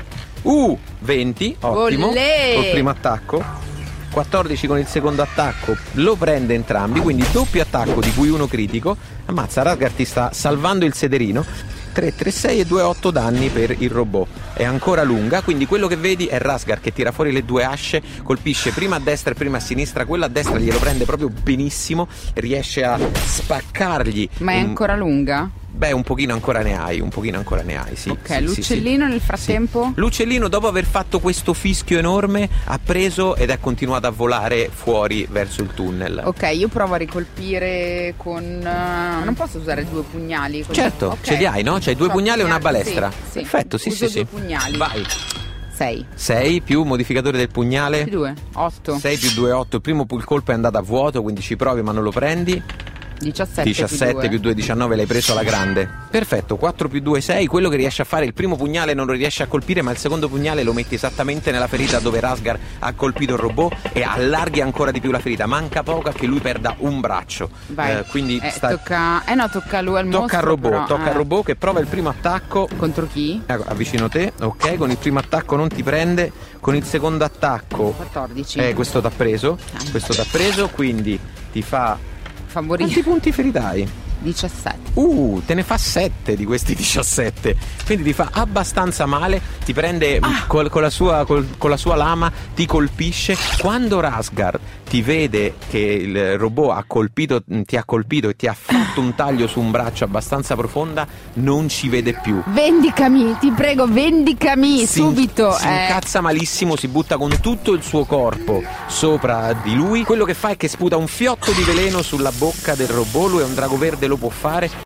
Uh, venti, ottimo. Olè! Col primo attacco. quattordici con il secondo attacco, lo prende entrambi, quindi doppio attacco di cui uno critico. Ammazza, Rasgar ti sta salvando il sederino. tre, tre, sei e due, otto danni per il robot. È ancora lunga, quindi quello che vedi è Rasgar che tira fuori le due asce, colpisce prima a destra e prima a sinistra. Quella a destra glielo prende proprio benissimo, riesce a spaccargli. Ma è un... ancora lunga? Beh, un pochino ancora ne hai, un pochino ancora ne hai, sì. Ok, sì, l'uccellino sì, sì. nel frattempo? Sì. L'uccellino, dopo aver fatto questo fischio enorme, ha preso ed è continuato a volare fuori verso il tunnel. Ok, io provo a ricolpire con... Uh, non posso usare due pugnali? Così. Certo, okay. ce li hai, no? C'hai due Provo pugnali e una pugnali, balestra. Sì, sì. Perfetto, sì, Uso sì, due sì. pugnali. Vai. sei. sei più modificatore del pugnale. due, otto. sei più due, otto. Il primo il colpo è andato a vuoto, quindi ci provi ma non lo prendi. diciassette, diciassette più due, diciannove, l'hai preso alla grande. Perfetto, quattro più due, sei. Quello che riesce a fare, il primo pugnale non lo riesce a colpire, ma il secondo pugnale lo metti esattamente nella ferita dove Rasgar ha colpito il robot e allarghi ancora di più la ferita. Manca poco a che lui perda un braccio. Vai. Eh, quindi eh, sta... tocca... Eh no, tocca a lui al tocca mostro, al robot, però, tocca eh. al robot che prova il primo attacco. Contro chi? Ecco, avvicino te, ok, con il primo attacco non ti prende, con il secondo attacco quattordici. Eh, questo t'ha preso, Ah. questo t'ha preso, quindi ti fa... Favorito. Quanti punti ferita hai? diciassette. Uh, te ne fa sette di questi diciassette. Quindi ti fa abbastanza male. Ti prende Ah. col, con, la sua, col, con la sua lama, ti colpisce. Quando Rasgar ti vede che il robot ha colpito, ti ha colpito e ti ha fatto un taglio su un braccio abbastanza profonda, non ci vede più. Vendicami, ti prego, vendicami Si- subito. Si eh. incazza malissimo, si butta con tutto il suo corpo sopra di lui. Quello che fa è che sputa un fiotto di veleno sulla bocca del robot. Lui è un drago verde, lo può fare.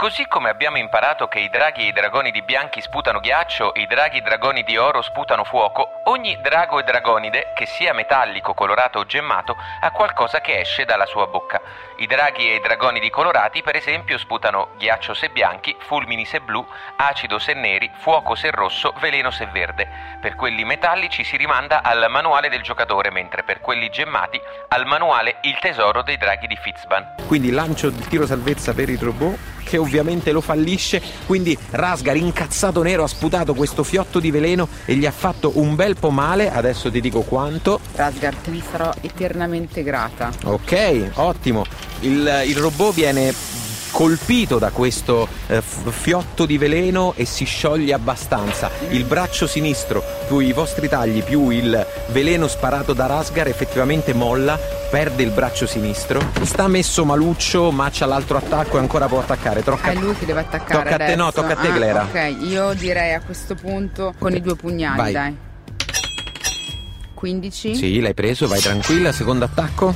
Così come abbiamo imparato che i draghi e i dragoni di bianchi sputano ghiaccio e i draghi e dragoni di oro sputano fuoco, ogni drago e dragonide, che sia metallico, colorato o gemmato, ha qualcosa che esce dalla sua bocca. I draghi e i dragonidi colorati, per esempio, sputano ghiaccio se bianchi, fulmini se blu, acido se neri, fuoco se rosso, veleno se verde. Per quelli metallici si rimanda al manuale del giocatore, mentre per quelli gemmati al manuale Il tesoro dei draghi di Fitzban. Quindi lancio il tiro salvezza per il robot, che ovviamente lo fallisce, quindi Rasgar, incazzato nero, ha sputato questo fiotto di veleno e gli ha fatto un bel po' male. Adesso ti dico quanto. Rasgar, te ne sarò eternamente grata. Ok, ottimo. Il, il robot viene colpito da questo eh, fiotto di veleno e si scioglie abbastanza. Il braccio sinistro più i vostri tagli più il veleno sparato da Rasgar effettivamente molla, perde il braccio sinistro, sta messo maluccio ma c'ha l'altro attacco e ancora può attaccare. Tocca... È lui che deve attaccare. Tocca adesso. a te, no, tocca a te, ah, Glera. Ok, io direi a questo punto con i due pugnali, vai. Dai. quindici. Sì, l'hai preso, vai tranquilla. Secondo attacco.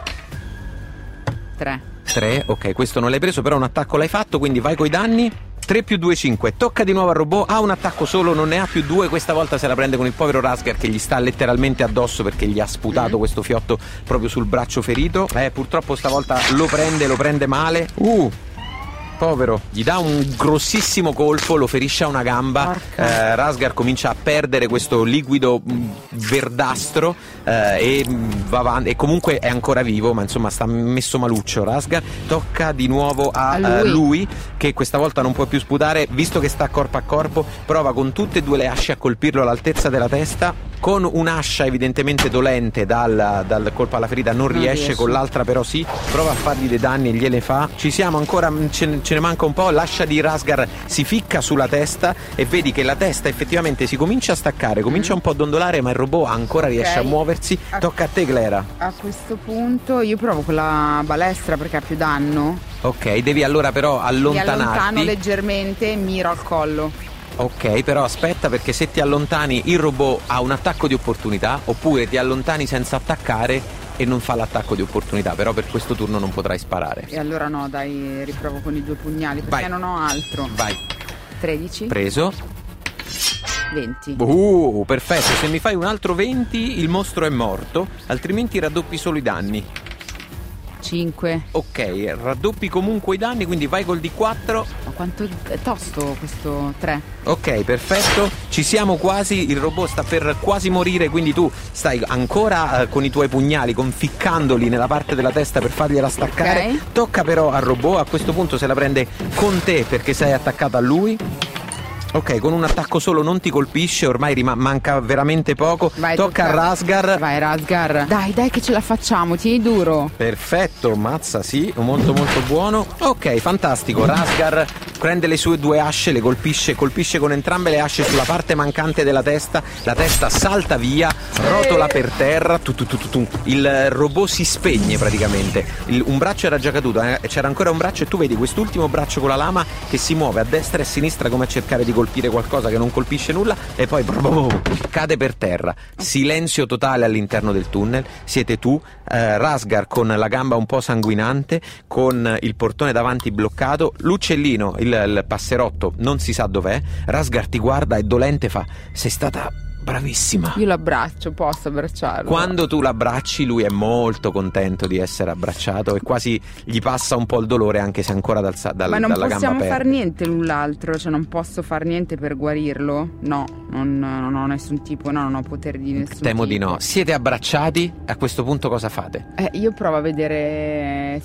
tre. tre, ok, questo non l'hai preso, però un attacco l'hai fatto, quindi vai coi danni. tre più due, cinque. Tocca di nuovo al robot, ha un attacco solo, non ne ha più due. Questa volta se la prende con il povero Rasgar che gli sta letteralmente addosso perché gli ha sputato mm. questo fiotto proprio sul braccio ferito. Eh, purtroppo stavolta lo prende, lo prende male. Uh Povero, gli dà un grossissimo colpo, lo ferisce a una gamba. eh, Rasgar comincia a perdere questo liquido mh, verdastro eh, e mh, va avanti, e comunque è ancora vivo, ma insomma sta messo maluccio Rasgar. Tocca di nuovo a, a lui. Uh, lui, che questa volta non può più sputare, visto che sta corpo a corpo, prova con tutte e due le asce a colpirlo all'altezza della testa. Con un'ascia evidentemente dolente dal, dal colpo alla ferita non, non riesce, riesce, con l'altra però sì, prova a fargli dei danni e gliele fa. Ci siamo ancora, ce, ce ne manca un po'. L'ascia di Rasgar si ficca sulla testa e vedi che la testa effettivamente si comincia a staccare, comincia un po' a dondolare, ma il robot ancora okay. riesce a muoversi. A... Tocca a te, Glera. A questo punto io provo con la balestra perché ha più danno. Ok, devi allora però allontanarti. Mi allontano leggermente e miro al collo. Ok, però aspetta, perché se ti allontani il robot ha un attacco di opportunità, oppure ti allontani senza attaccare e non fa l'attacco di opportunità, però per questo turno non potrai sparare. E allora no, dai, riprovo con i due pugnali perché Vai. non ho altro. Vai. tredici. Preso. venti. Uh, perfetto, se mi fai un altro venti il mostro è morto, altrimenti raddoppi solo i danni. cinque. Ok, raddoppi comunque i danni, quindi vai col D quattro. Ma quanto è tosto questo tre? Ok, perfetto, ci siamo quasi, il robot sta per quasi morire, quindi tu stai ancora eh, con i tuoi pugnali conficcandoli nella parte della testa per fargliela staccare. Okay. Tocca però al robot, a questo punto se la prende con te perché sei attaccata a lui. Ok, con un attacco solo non ti colpisce, ormai rim- manca veramente poco. Vai, tocca, tocca a Rasgar. Vai Rasgar. Dai, dai che ce la facciamo, tieni duro. Perfetto, mazza, sì, molto molto buono. Ok, fantastico. Rasgar prende le sue due asce, le colpisce, colpisce con entrambe le asce sulla parte mancante della testa. La testa salta via, rotola per terra. Tu, tu, tu, tu, tu. Il robot si spegne praticamente. Il, un braccio era già caduto, eh? C'era ancora un braccio e tu vedi quest'ultimo braccio con la lama che si muove a destra e a sinistra come a cercare di colpire qualcosa che non colpisce nulla e poi cade per terra. Silenzio totale all'interno del tunnel. Siete tu, eh, Rasgar con la gamba un po' sanguinante, con il portone davanti bloccato, l'uccellino, il, il passerotto non si sa dov'è. Rasgar ti guarda e dolente fa: sei stata bravissima. Io l'abbraccio, posso abbracciarlo? Quando tu l'abbracci lui è molto contento di essere abbracciato e quasi gli passa un po' il dolore, anche se ancora dal, dal, Ma non dalla gamba possiamo aperta. far niente l'un l'altro, cioè non posso far niente per guarirlo? No, non, non ho nessun tipo, no, non ho poteri di nessun Temo tipo. di no. Siete abbracciati, a questo punto cosa fate? Eh, io provo a vedere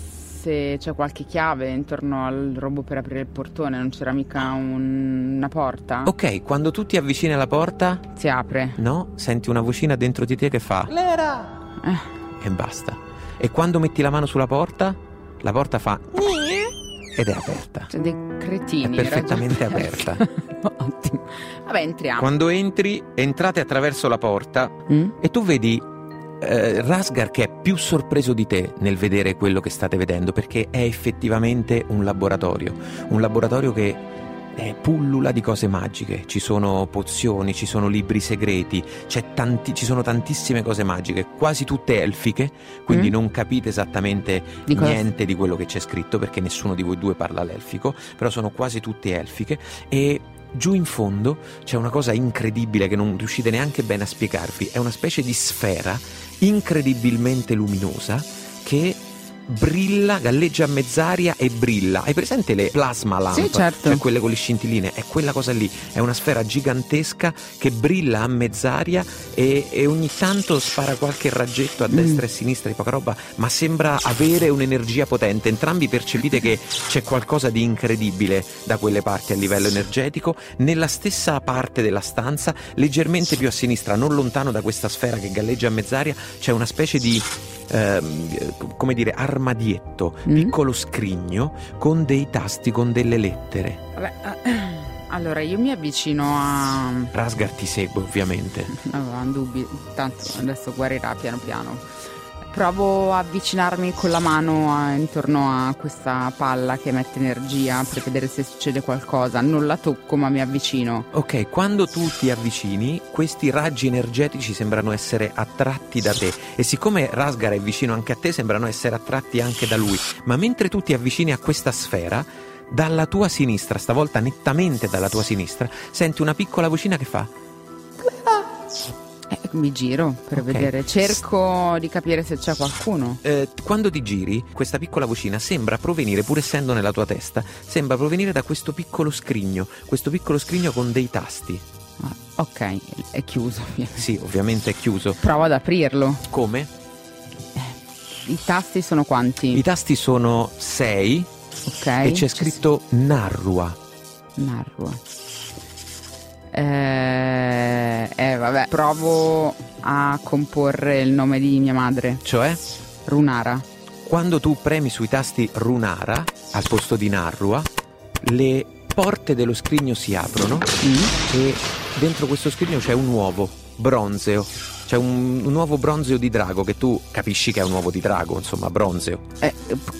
se c'è qualche chiave intorno al robot per aprire il portone. Non c'era mica un... una porta? Ok, quando tu ti avvicini alla porta si apre. No, senti una vocina dentro di te che fa Glera! Eh. E basta. E quando metti la mano sulla porta, la porta fa ed è aperta. C'è dei cretini. È perfettamente aperta. Ottimo. Vabbè, entriamo. Quando entri, entrate attraverso la porta mm? e tu vedi Uh, Rasgar che è più sorpreso di te nel vedere quello che state vedendo, perché è effettivamente un laboratorio, un laboratorio che eh, pullula di cose magiche, ci sono pozioni, ci sono libri segreti, c'è tanti, ci sono tantissime cose magiche, quasi tutte elfiche, quindi mm. non capite esattamente di niente di quello che c'è scritto perché nessuno di voi due parla l'elfico, però sono quasi tutte elfiche. E giù in fondo c'è una cosa incredibile che non riuscite neanche bene a spiegarvi, è una specie di sfera incredibilmente luminosa che brilla, galleggia a mezz'aria e brilla. Hai presente le plasma lamp? Sì, certo. Cioè quelle con le scintilline, è quella cosa lì, è una sfera gigantesca che brilla a mezz'aria e, e ogni tanto spara qualche raggetto a destra mm. e a sinistra di poca roba, ma sembra avere un'energia potente. Entrambi percepite che c'è qualcosa di incredibile da quelle parti a livello energetico. Nella stessa parte della stanza, leggermente più a sinistra, non lontano da questa sfera che galleggia a mezz'aria, c'è una specie di Uh, come dire, armadietto, mm. piccolo scrigno con dei tasti, con delle lettere. Vabbè, uh, allora io mi avvicino a Rasgar, ti segue ovviamente. Non avevo dubbi, tanto adesso guarirà piano piano. Provo a avvicinarmi con la mano a, intorno a questa palla che emette energia per vedere se succede qualcosa. Non la tocco, ma mi avvicino. Ok, quando tu ti avvicini, questi raggi energetici sembrano essere attratti da te. E siccome Rasgar è vicino anche a te, sembrano essere attratti anche da lui. Ma mentre tu ti avvicini a questa sfera, dalla tua sinistra, stavolta nettamente dalla tua sinistra, senti una piccola vocina che fa... Eh, mi giro per okay. vedere, cerco di capire se c'è qualcuno. Eh, quando ti giri, questa piccola vocina sembra provenire, pur essendo nella tua testa, sembra provenire da questo piccolo scrigno, questo piccolo scrigno con dei tasti. Ah, ok, è chiuso. Sì, ovviamente è chiuso. Provo ad aprirlo. Come? Eh, I tasti sono quanti? I tasti sono sei. Ok. E c'è scritto c'è... Narrua. Narrua. Eh, eh vabbè, provo a comporre il nome di mia madre. Cioè? Runara. Quando tu premi sui tasti Runara al posto di Narrua, le porte dello scrigno si aprono mm. e dentro questo scrigno c'è un uovo bronzeo. C'è un, un uovo bronzeo di drago che tu capisci che è un uovo di drago, insomma, bronzeo. Eh,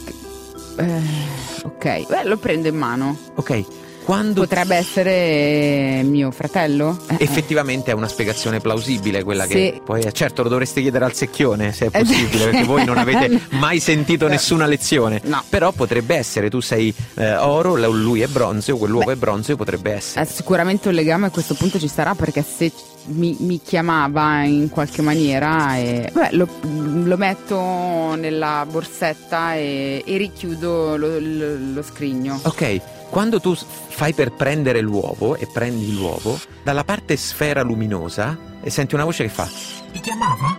eh, ok, beh, lo prendo in mano. Ok. Quando... Potrebbe essere mio fratello? Eh, Effettivamente è una spiegazione plausibile quella sì. che poi certo lo dovreste chiedere al secchione se è possibile, perché voi non avete mai sentito nessuna lezione. No. Però potrebbe essere, tu sei eh, oro, lui è bronzeo, quell'uovo Beh, è bronzeo, potrebbe essere. Eh, sicuramente un legame a questo punto ci sarà, perché se mi, mi chiamava in qualche maniera e, beh, lo, lo metto nella borsetta e, e richiudo lo, lo, lo scrigno. Ok. Quando tu fai per prendere l'uovo e prendi l'uovo, dalla parte sfera luminosa e senti una voce che fa: ti chiamava?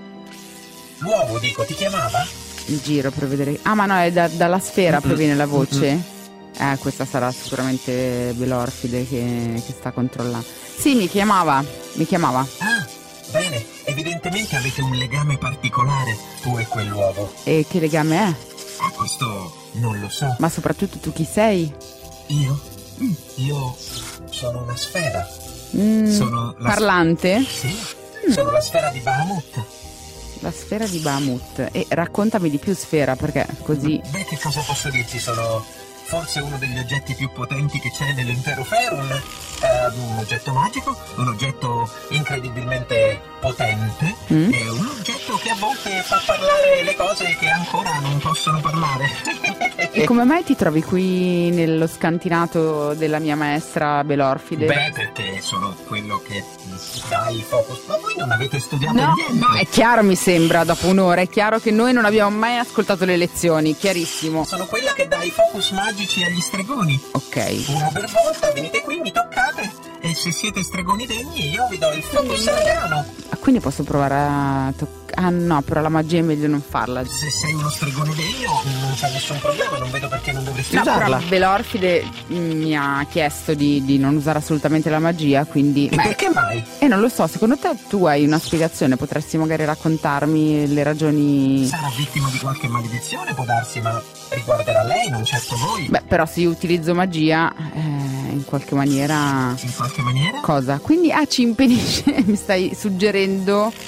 L'uovo, dico, ti chiamava? Il giro per vedere. Ah, ma no, è da, dalla sfera Mm-mm. proviene la voce? Mm-mm. Eh, questa sarà sicuramente Belorfide che, che sta controllando. Sì, mi chiamava, mi chiamava. Ah, bene, evidentemente avete un legame particolare, tu e quell'uovo. E che legame è? Ah, questo non lo so. Ma soprattutto tu chi sei? Io? Mm. Io sono una sfera. Mm, sono la parlante? S- sì, mm. sono la sfera di Bahamut. La sfera di Bahamut. E raccontami di più, sfera, perché così... Beh, che cosa posso dirti? Sono forse uno degli oggetti più potenti che c'è nell'intero Faerun. Uh, un oggetto magico, un oggetto incredibilmente potente mm. e un oggetto che a volte fa parlare le cose che ancora non possono parlare. E come mai ti trovi qui nello scantinato della mia maestra Belorfide? Beh, perché sono quello che dà il focus. Ma voi non avete studiato no, niente? No, è chiaro, mi sembra, dopo un'ora, è chiaro che noi non abbiamo mai ascoltato le lezioni, chiarissimo. Sono quella che dà i focus magici agli stregoni. Ok. Uno per volta, venite qui, mi toccate, e se siete stregoni degni io vi do il focus arcano. Ah, quindi posso provare a toccare? Ah no, però la magia è meglio non farla. Se sei uno stregone degno non c'è nessun problema, non vedo perché non dovresti no, usarla. Però Belorfide mi ha chiesto di, di non usare assolutamente la magia, quindi... E ma perché mai? E eh, non lo so, secondo te tu hai una spiegazione? Potresti magari raccontarmi le ragioni... Sarà vittima di qualche maledizione, può darsi, ma riguarderà lei, non certo voi. Beh, però se io utilizzo magia, eh, in qualche maniera... In qualche maniera? Cosa? Quindi, ah, ci impedisce, mi stai suggerendo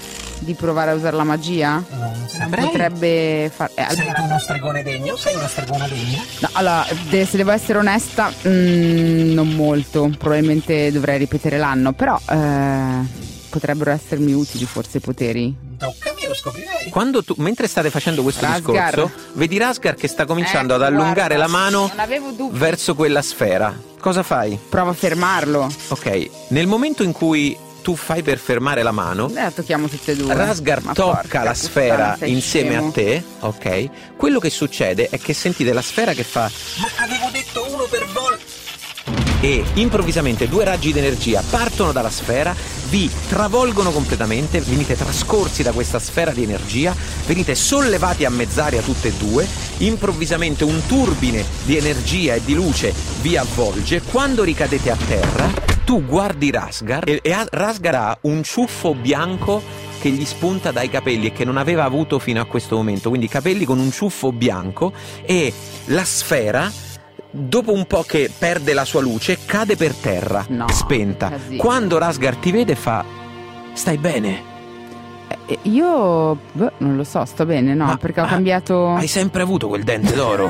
di provare a usare la magia? Non saprei. Potrebbe far... Eh, Sei tu uno stregone degno? Sei una stregona degna? no, allora, de- se devo essere onesta, mm, non molto. Probabilmente dovrei ripetere l'anno, però eh, potrebbero essermi utili forse i poteri. Toccami, lo scoprirei. Quando tu, mentre state facendo questo Rasgar. discorso, vedi Rasgar che sta cominciando Ecco, ad allungare guarda, la mano non avevo dubbi. verso quella sfera. Cosa fai? Prova a fermarlo. Ok, nel momento in cui tu fai per fermare la mano, Eh, la tocchiamo tutte e due. Rasgar Ma tocca porca la puttana, sfera sei insieme scemo. a te, ok? Quello che succede è che sentite la sfera che fa Ma avevo detto uno per volta. e improvvisamente due raggi d'energia partono dalla sfera, vi travolgono completamente, venite trascorsi da questa sfera di energia, venite sollevati a mezz'aria tutte e due, improvvisamente un turbine di energia e di luce vi avvolge, quando ricadete a terra tu guardi Rasgar e, e ha- Rasgar ha un ciuffo bianco che gli spunta dai capelli e che non aveva avuto fino a questo momento, quindi capelli con un ciuffo bianco, e la sfera dopo un po' che perde la sua luce cade per terra, No, spenta. casino. Quando Rasgar ti vede fa: stai bene? Eh, io boh, non lo so, sto bene, no, Ma- perché ho ma cambiato. Hai sempre avuto quel dente d'oro?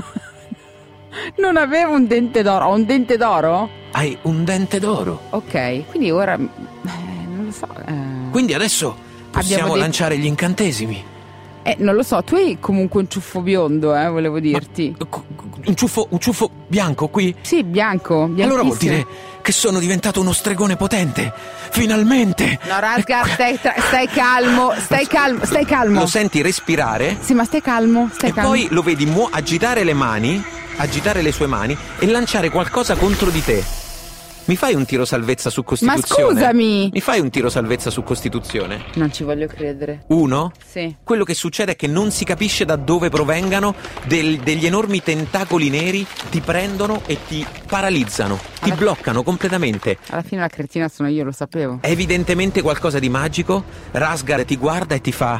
Non avevo un dente d'oro. Ho un dente d'oro? Hai un dente d'oro. Ok, quindi ora eh, non lo so. Eh, Quindi adesso possiamo dei- lanciare gli incantesimi. eh, non lo so, tu hai comunque un ciuffo biondo, eh, volevo dirti. Un ciuffo, un ciuffo bianco qui? Sì, bianco, bianchissimo. Allora vuol dire che sono diventato uno stregone potente. Finalmente! No, Rasgar, stai, tra- stai calmo, stai calmo, stai calmo. Lo senti respirare Sì, ma stai calmo, stai e calmo. poi lo vedi muo- agitare le mani, agitare le sue mani e lanciare qualcosa contro di te. Mi fai un tiro salvezza su Costituzione? scusami! Mi fai un tiro salvezza su Costituzione? Non ci voglio credere. Uno? Sì. Quello che succede è che non si capisce da dove provengano del- degli enormi tentacoli neri, ti prendono e ti paralizzano, ti Alla- bloccano completamente. Alla fine la cretina sono io, lo sapevo. È evidentemente qualcosa di magico. Rasgar ti guarda e ti fa: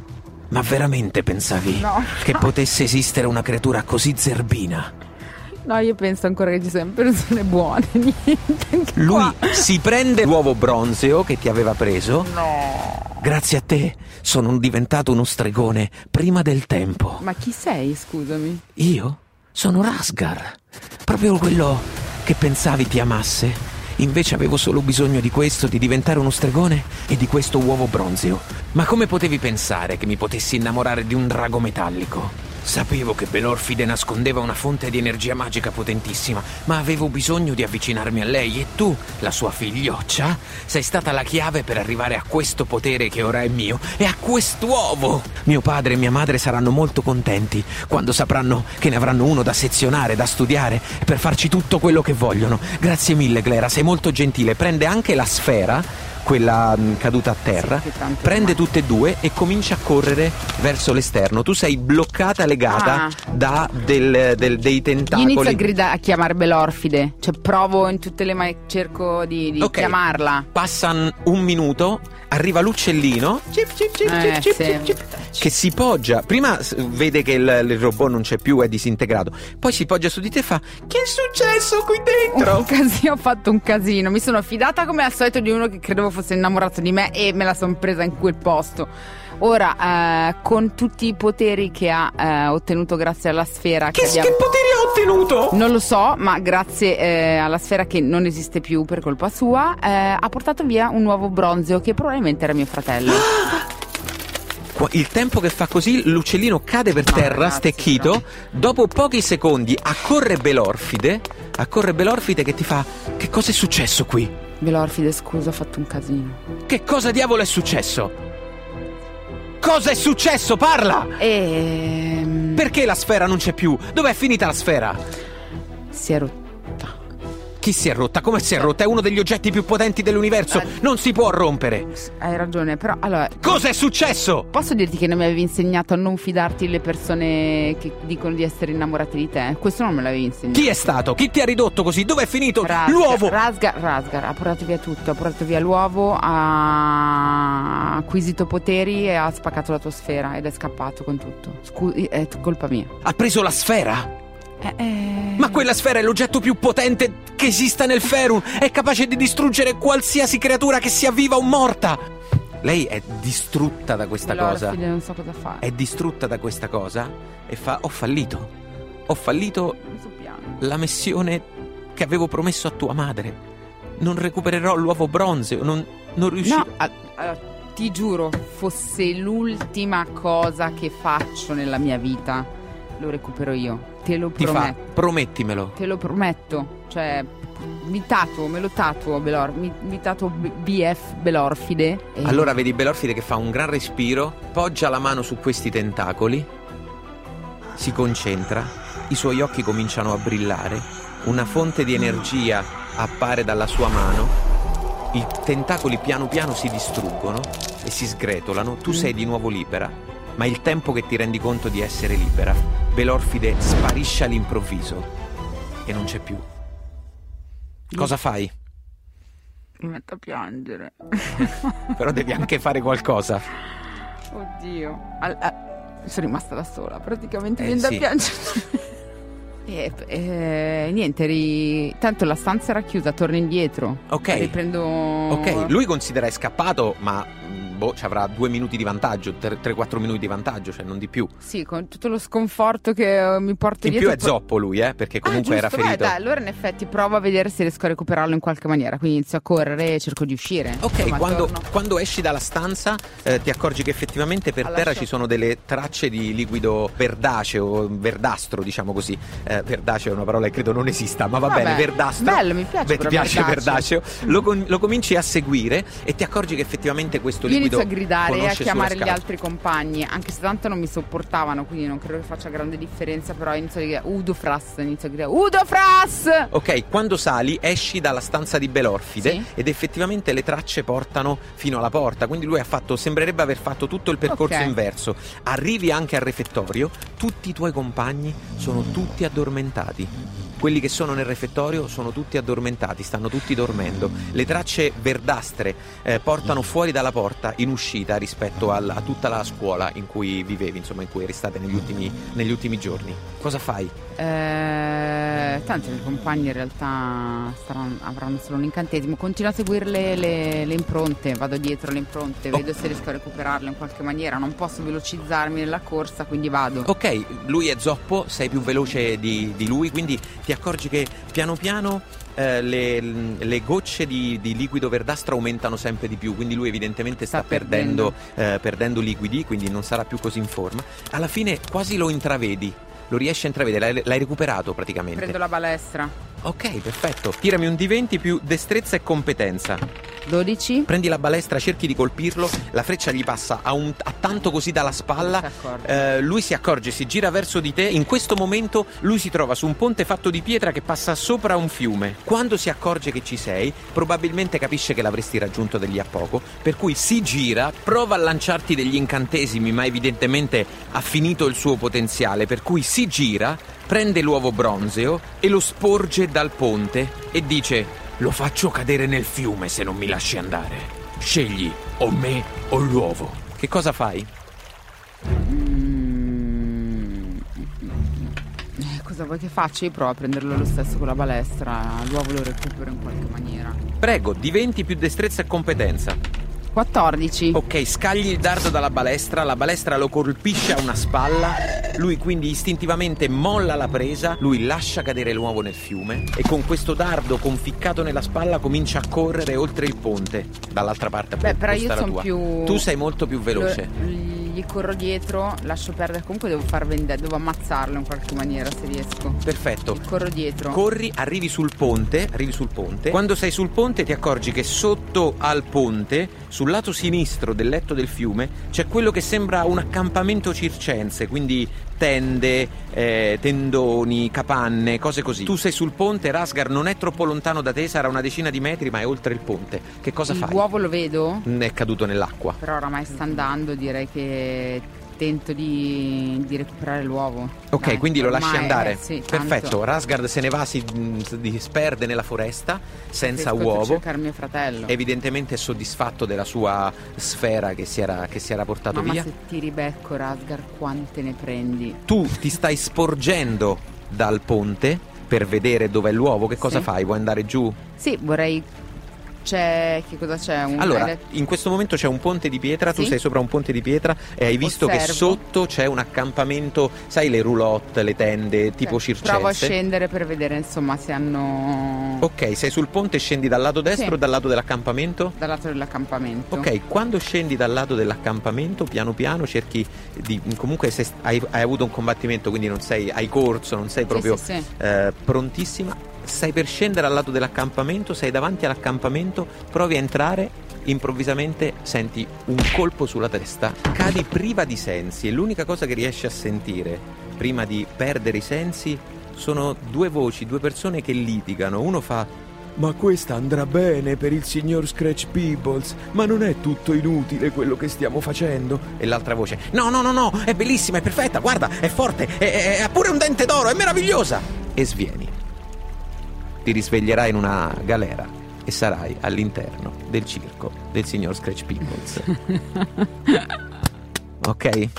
ma veramente pensavi No. che potesse esistere una creatura così zerbina? No, io penso ancora che ci siano persone buone, niente. anche Lui qua. si prende l'uovo bronzeo che ti aveva preso. No. Grazie a te sono diventato uno stregone prima del tempo. Ma chi sei, scusami? Io sono Rasgar, proprio quello che pensavi ti amasse. Invece avevo solo bisogno di questo, di diventare uno stregone e di questo uovo bronzeo. Ma come potevi pensare che mi potessi innamorare di un drago metallico? Sapevo che Belorfide nascondeva una fonte di energia magica potentissima, ma avevo bisogno di avvicinarmi a lei e tu, la sua figlioccia, sei stata la chiave per arrivare a questo potere che ora è mio e a quest'uovo. Mio padre e mia madre saranno molto contenti quando sapranno che ne avranno uno da sezionare, da studiare, per farci tutto quello che vogliono. Grazie mille, Glera, sei molto gentile. Prende anche la sfera, quella mh, caduta a terra, Sì, che tanto prende ormai. tutte e due e comincia a correre verso l'esterno. Tu sei bloccata, legata Ah. da del- del- dei Io tentacoli. inizio a gridare, a chiamare Belorfide. Cioè provo in tutte le mani, cerco di, di Ok. chiamarla. Passa un minuto, arriva l'uccellino cip, cip, cip, Eh, cip, sì. cip, cip, che si poggia. Prima s- vede che il, il robot non c'è più, è disintegrato. Poi si poggia su di te e fa: che è successo qui dentro? Un casino, ho fatto un casino. Mi sono fidata come al solito di uno che credevo fosse innamorato di me e me la sono presa in quel posto. Ora, eh, con tutti i poteri che ha eh, ottenuto grazie alla sfera Che, che abbiamo... che poteri ha ottenuto? Non lo so, ma grazie eh, alla sfera che non esiste più per colpa sua, eh, ha portato via un nuovo bronzeo che probabilmente era mio fratello. Qua- Il tempo che fa così, l'uccellino cade per terra, ragazzi, stecchito. però. Dopo pochi secondi accorre Belorfide. Accorre Belorfide che ti fa: che cosa è successo qui? Belorfide, scusa, ho fatto un casino. Che cosa diavolo è successo? Cosa è successo? Parla! E... Perché la sfera non c'è più? Dov'è finita la sfera? si è rotta. Chi si è rotta? Come si è rotta? È uno degli oggetti più potenti dell'universo. Eh. Non si può rompere. Hai ragione, però allora... Cosa è successo? Posso dirti che non mi avevi insegnato a non fidarti delle persone che dicono di essere innamorate di te? Questo non me l'avevi insegnato. Chi è stato? Chi ti ha ridotto così? Dov'è finito Rasgar, l'uovo? Rasgar, Rasgar ha portato via tutto, ha portato via l'uovo, ha acquisito poteri e ha spaccato la tua sfera ed è scappato con tutto. Scusi, è t- colpa mia. Ha preso la sfera? Eh, eh... Ma quella sfera è l'oggetto più potente che esista nel Ferum. È capace di distruggere qualsiasi creatura che sia viva o morta. Lei è distrutta da questa Belorfide, cosa. non so cosa fare. È distrutta da questa cosa e fa: ho fallito. Ho fallito Mi so piano. la missione che avevo promesso a tua madre. Non recupererò l'uovo bronzeo, non, non riuscirò. No, a- a- ti giuro, fosse l'ultima cosa che faccio nella mia vita, lo recupero io. Te lo Ti fa, prometto. promettimelo. Te lo prometto. Cioè, mi tatuo, me lo tatuo, Belor, mi, mi tatuo B- BF Belorfide. E- Allora vedi Belorfide che fa un gran respiro, poggia la mano su questi tentacoli, si concentra, i suoi occhi cominciano a brillare, una fonte di energia appare dalla sua mano, i tentacoli piano piano si distruggono e si sgretolano, tu sei di nuovo libera, ma il tempo che ti rendi conto di essere libera, Belorfide sparisce all'improvviso e non c'è più. Cosa fai? Mi metto a piangere. Però devi anche fare qualcosa. Oddio. Al- a- sono rimasta da sola, praticamente Eh, viene da sì. piangere. E eh, niente, ri- tanto la stanza era chiusa, torno indietro. Ok. Riprendo. Ok, lui considera è scappato, ma mh, boh, ci avrà due minuti di vantaggio, tre quattro minuti di vantaggio, cioè non di più. Sì, con tutto lo sconforto che eh, mi porto In più dietro. è zoppo lui, eh, perché comunque ah, era giusto, ferito. Beh, dai, allora in effetti provo a vedere se riesco a recuperarlo in qualche maniera. Quindi inizio a correre e cerco di uscire. Ok, Insomma, quando, torno. quando esci dalla stanza eh, ti accorgi che effettivamente per Alla terra shop. ci sono delle tracce di liquido verdaceo, verdastro diciamo così. Eh, verdaceo è una parola che credo non esista, ma va Vabbè, bene, verdastro. bello, mi piace Beh, ti però piace verdaceo. verdaceo. Lo, con- lo cominci a seguire e ti accorgi che effettivamente questo Io liquido inizio a gridare e a conosce chiamare solo gli scalzo. altri compagni, anche se tanto non mi sopportavano, quindi non credo che faccia grande differenza, però inizio a gridare Udo Fras, inizio a gridare Udo Fras! Ok, quando sali esci dalla stanza di Belorfide Sì. ed effettivamente le tracce portano fino alla porta, quindi lui ha fatto, sembrerebbe aver fatto tutto il percorso Ok. inverso. Arrivi anche al refettorio, tutti i tuoi compagni sono tutti addormentati. Quelli che sono nel refettorio sono tutti addormentati, stanno tutti dormendo. Le tracce verdastre eh, portano fuori dalla porta in uscita rispetto al- a tutta la scuola in cui vivevi, insomma in cui eri state negli ultimi, negli ultimi giorni. Cosa fai? Eh, tanti miei compagni in realtà saranno- avranno solo un incantesimo. Continuo a seguire le, le- le impronte, vado dietro le impronte, Oh. vedo se riesco a recuperarle in qualche maniera. Non posso velocizzarmi nella corsa, quindi vado. Ok, lui è zoppo, sei più veloce di, di lui, quindi ti accorgi che piano piano eh, le, le gocce di, di liquido verdastro aumentano sempre di più, quindi lui evidentemente sta, Sta perdendo, eh, perdendo liquidi, quindi non sarà più così in forma. Alla fine quasi lo intravedi, lo riesci a intravedere, l'hai, l'hai recuperato praticamente. Prendo la balestra. Ok, perfetto. Tirami un D venti più destrezza e competenza. dodici. Prendi la balestra, cerchi di colpirlo, la freccia gli passa a, un, a tanto così dalla spalla. Non si accorge. Eh, lui si accorge, si gira verso di te. In questo momento lui si trova su un ponte fatto di pietra che passa sopra un fiume. Quando si accorge che ci sei, probabilmente capisce che l'avresti raggiunto da lì a poco, per cui si gira, prova a lanciarti degli incantesimi, ma evidentemente ha finito il suo potenziale, per cui si gira, prende l'uovo bronzeo e lo sporge dal ponte e dice: lo faccio cadere nel fiume se non mi lasci andare. Scegli o me o l'uovo. Che cosa fai? Mm. Eh, Cosa vuoi che faccia? Io provo a prenderlo lo stesso con la balestra. L'uovo lo recupero in qualche maniera. Prego, D venti più destrezza e competenza. quattordici. Ok, scagli il dardo dalla balestra, la balestra lo colpisce a una spalla, lui quindi istintivamente molla la presa, lui lascia cadere l'uovo nel fiume e con questo dardo conficcato nella spalla comincia a correre oltre il ponte, dall'altra parte Beh, però opposta io alla sono tua. più- Tu sei molto più veloce. Lo- gli corro dietro, lascio perdere. Comunque devo far vendetta, devo ammazzarlo in qualche maniera se riesco. Perfetto. Gli corro dietro. Corri, arrivi sul ponte, arrivi sul ponte. Quando sei sul ponte ti accorgi che sotto al ponte, sul lato sinistro del letto del fiume, c'è quello che sembra un accampamento circense, quindi tende, eh, tendoni, capanne, cose così. Tu sei sul ponte, Rasgar non è troppo lontano da te, sarà una decina di metri, ma è oltre il ponte. Che cosa fai? L'uovo lo vedo, È caduto nell'acqua. però oramai sta andando, direi che tento di, di recuperare l'uovo. Ok, Dai, quindi lo lasci ormai, andare. eh, sì, tanto. Perfetto, Rasgard se ne va, si mh, disperde nella foresta senza Riesco a uovo. cercare mio fratello. Evidentemente è soddisfatto della sua sfera che si era, che si era portato Mamma, via. se ti ribecco, Rasgar, quante ne prendi? Tu ti stai sporgendo dal ponte per vedere dov'è l'uovo. Che cosa Sì. fai? Vuoi andare giù? Sì, vorrei c'è, che cosa c'è? Un Allora, in questo momento c'è un ponte di pietra, tu Sì? sei sopra un ponte di pietra e hai visto Osservo. che sotto c'è un accampamento, sai le roulotte, le tende tipo circense? Provo a scendere per vedere insomma se hanno... Ok, sei sul ponte e scendi dal lato destro Sì. o dal lato dell'accampamento? dal lato dell'accampamento. Ok, quando scendi dal lato dell'accampamento, piano piano cerchi di... comunque se hai, hai avuto un combattimento, quindi non sei, hai corso, non sei proprio sì, sì. eh, prontissima. Stai per scendere al lato dell'accampamento, sei davanti all'accampamento, provi a entrare, improvvisamente senti un colpo sulla testa, cadi priva di sensi e l'unica cosa che riesci a sentire prima di perdere i sensi sono due voci, due persone che litigano. Uno fa: ma questa andrà bene per il signor Scratch Peebles, ma non è tutto inutile quello che stiamo facendo? e l'altra voce: no, no, no, no, è bellissima, è perfetta, guarda, è forte, è, è, ha pure un dente d'oro, è meravigliosa. E svieni. Ti risveglierai in una galera e sarai all'interno del circo del signor Scratch Peebles. Ok?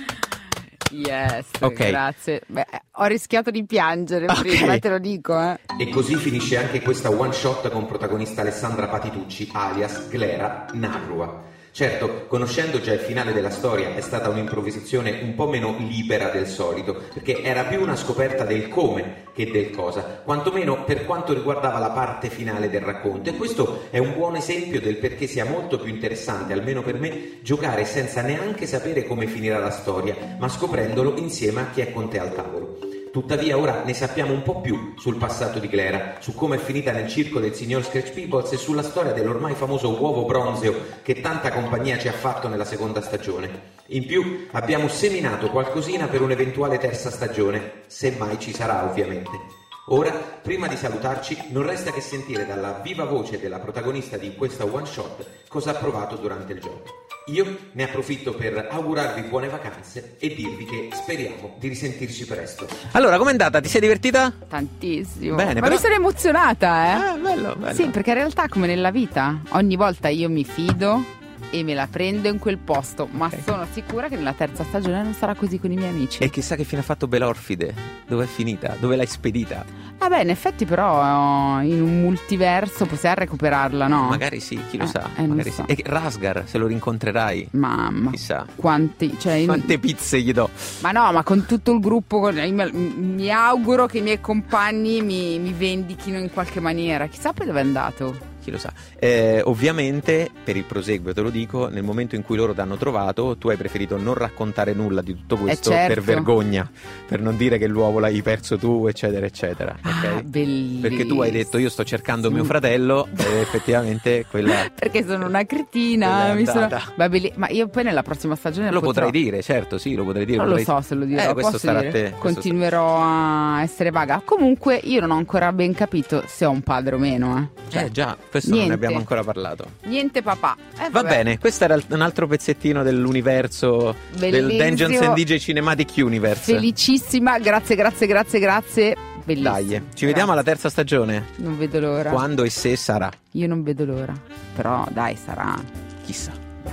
Yes, Ok. grazie. Beh, ho rischiato di piangere Ok. prima, te lo dico, eh. E così finisce anche questa one shot con protagonista Alessandra Patitucci, alias Glera Narrua. Certo, conoscendo già il finale della storia è stata un'improvvisazione un po' meno libera del solito, perché era più una scoperta del come che del cosa, quantomeno per quanto riguardava la parte finale del racconto. E questo è un buon esempio del perché sia molto più interessante, almeno per me, giocare senza neanche sapere come finirà la storia, ma scoprendolo insieme a chi è con te al tavolo. Tuttavia ora ne sappiamo un po' più sul passato di Glera, su come è finita nel circo del signor Scratch Peebles e sulla storia dell'ormai famoso uovo bronzeo che tanta compagnia ci ha fatto nella seconda stagione. In più abbiamo seminato qualcosina per un'eventuale terza stagione, se mai ci sarà ovviamente. Ora, prima di salutarci, non resta che sentire dalla viva voce della protagonista di questa one shot cosa ha provato durante il gioco. Io ne approfitto per augurarvi buone vacanze e dirvi che speriamo di risentirci presto. Allora, com'è andata? Ti sei divertita? Tantissimo. Bene, Ma però- mi sono emozionata, eh. Ah, bello, bello. Sì, perché in realtà come nella vita, ogni volta io mi fido e me la prendo in quel posto, ma Ok. sono sicura che nella terza stagione non sarà così con i miei amici. E chissà che fine ha fatto Belorfide? Dove è finita? Dove l'hai spedita? Vabbè, in effetti però in un multiverso possiamo recuperarla, no? Magari sì, chi lo Eh, sa. eh, non Magari so. sì. E Rasgar, se lo rincontrerai, Mamma, chissà. quanti, cioè, in- Quante pizze gli do? ma no, ma con tutto il gruppo, con- io me- mi auguro che i miei compagni mi, mi vendichino in qualche maniera. Chissà poi dove è andato. Chi lo sa. Eh, ovviamente, per il proseguo te lo dico, nel momento in cui loro ti hanno trovato, tu hai preferito non raccontare nulla di tutto questo certo. per vergogna, per non dire che l'uovo l'hai perso tu, eccetera, eccetera. Ok? Ah, bellissimo. Perché tu hai detto io sto cercando mio fratello e effettivamente quella... Perché sono una cretina. Quella è Mi sono... andata. Va belli- Ma io poi nella prossima stagione Lo potrò- potrai dire, certo, sì, lo potrei dire. Non lo potrei- so se lo dirò. Eh, questo Posso starà dire? a te. questo Continuerò a essere vaga. Comunque io non ho ancora ben capito se ho un padre o meno. Eh, sta- Cioè, Eh già, questo non ne niente. abbiamo ancora parlato. Niente papà. Eh, Va vabbè. bene, questo era un altro pezzettino dell'universo del Bellissimo. Dungeons and D J Cinematic Universe. Felicissima, grazie, grazie, grazie, grazie. Bellissimo. Dai, ci Grazie. vediamo alla terza stagione. Non vedo l'ora. Quando e se sarà, Io non vedo l'ora. Però dai, sarà. chissà. Dai.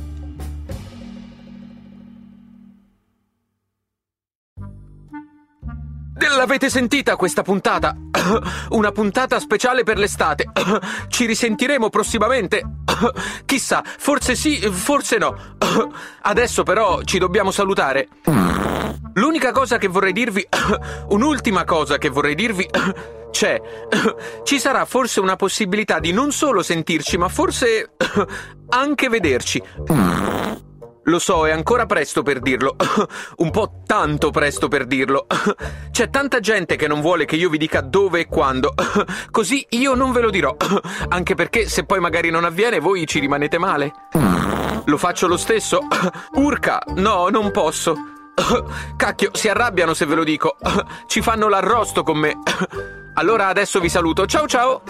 L'avete sentita questa puntata? Una puntata speciale per l'estate. Ci risentiremo prossimamente. Chissà, forse sì, forse no. Adesso però ci dobbiamo salutare. L'unica cosa che vorrei dirvi, un'ultima cosa che vorrei dirvi, c'è. Ci sarà forse una possibilità di non solo sentirci, ma forse anche vederci. Lo so, è ancora presto per dirlo. Un po' tanto presto per dirlo. C'è tanta gente che non vuole che io vi dica dove e quando. Così io non ve lo dirò. Anche perché se poi magari non avviene voi ci rimanete male. Lo faccio lo stesso? Urca, no, non posso. Cacchio, si arrabbiano se ve lo dico. Ci fanno l'arrosto con me. Allora adesso vi saluto. Ciao ciao.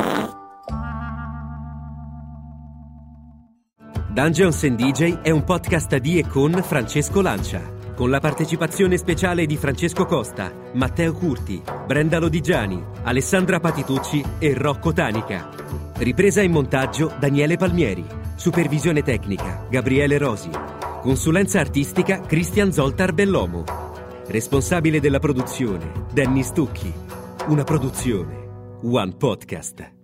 Dungeons and D J è un podcast di e con Francesco Lancia, con la partecipazione speciale di Francesco Costa, Matteo Curti, Brenda Lodigiani, Alessandra Patitucci e Rocco Tanica. Ripresa e montaggio Daniele Palmieri. Supervisione tecnica Gabriele Rosi. Consulenza artistica Cristian Zoltar Bellomo. Responsabile della produzione Danny Stucchi. Una produzione One Podcast.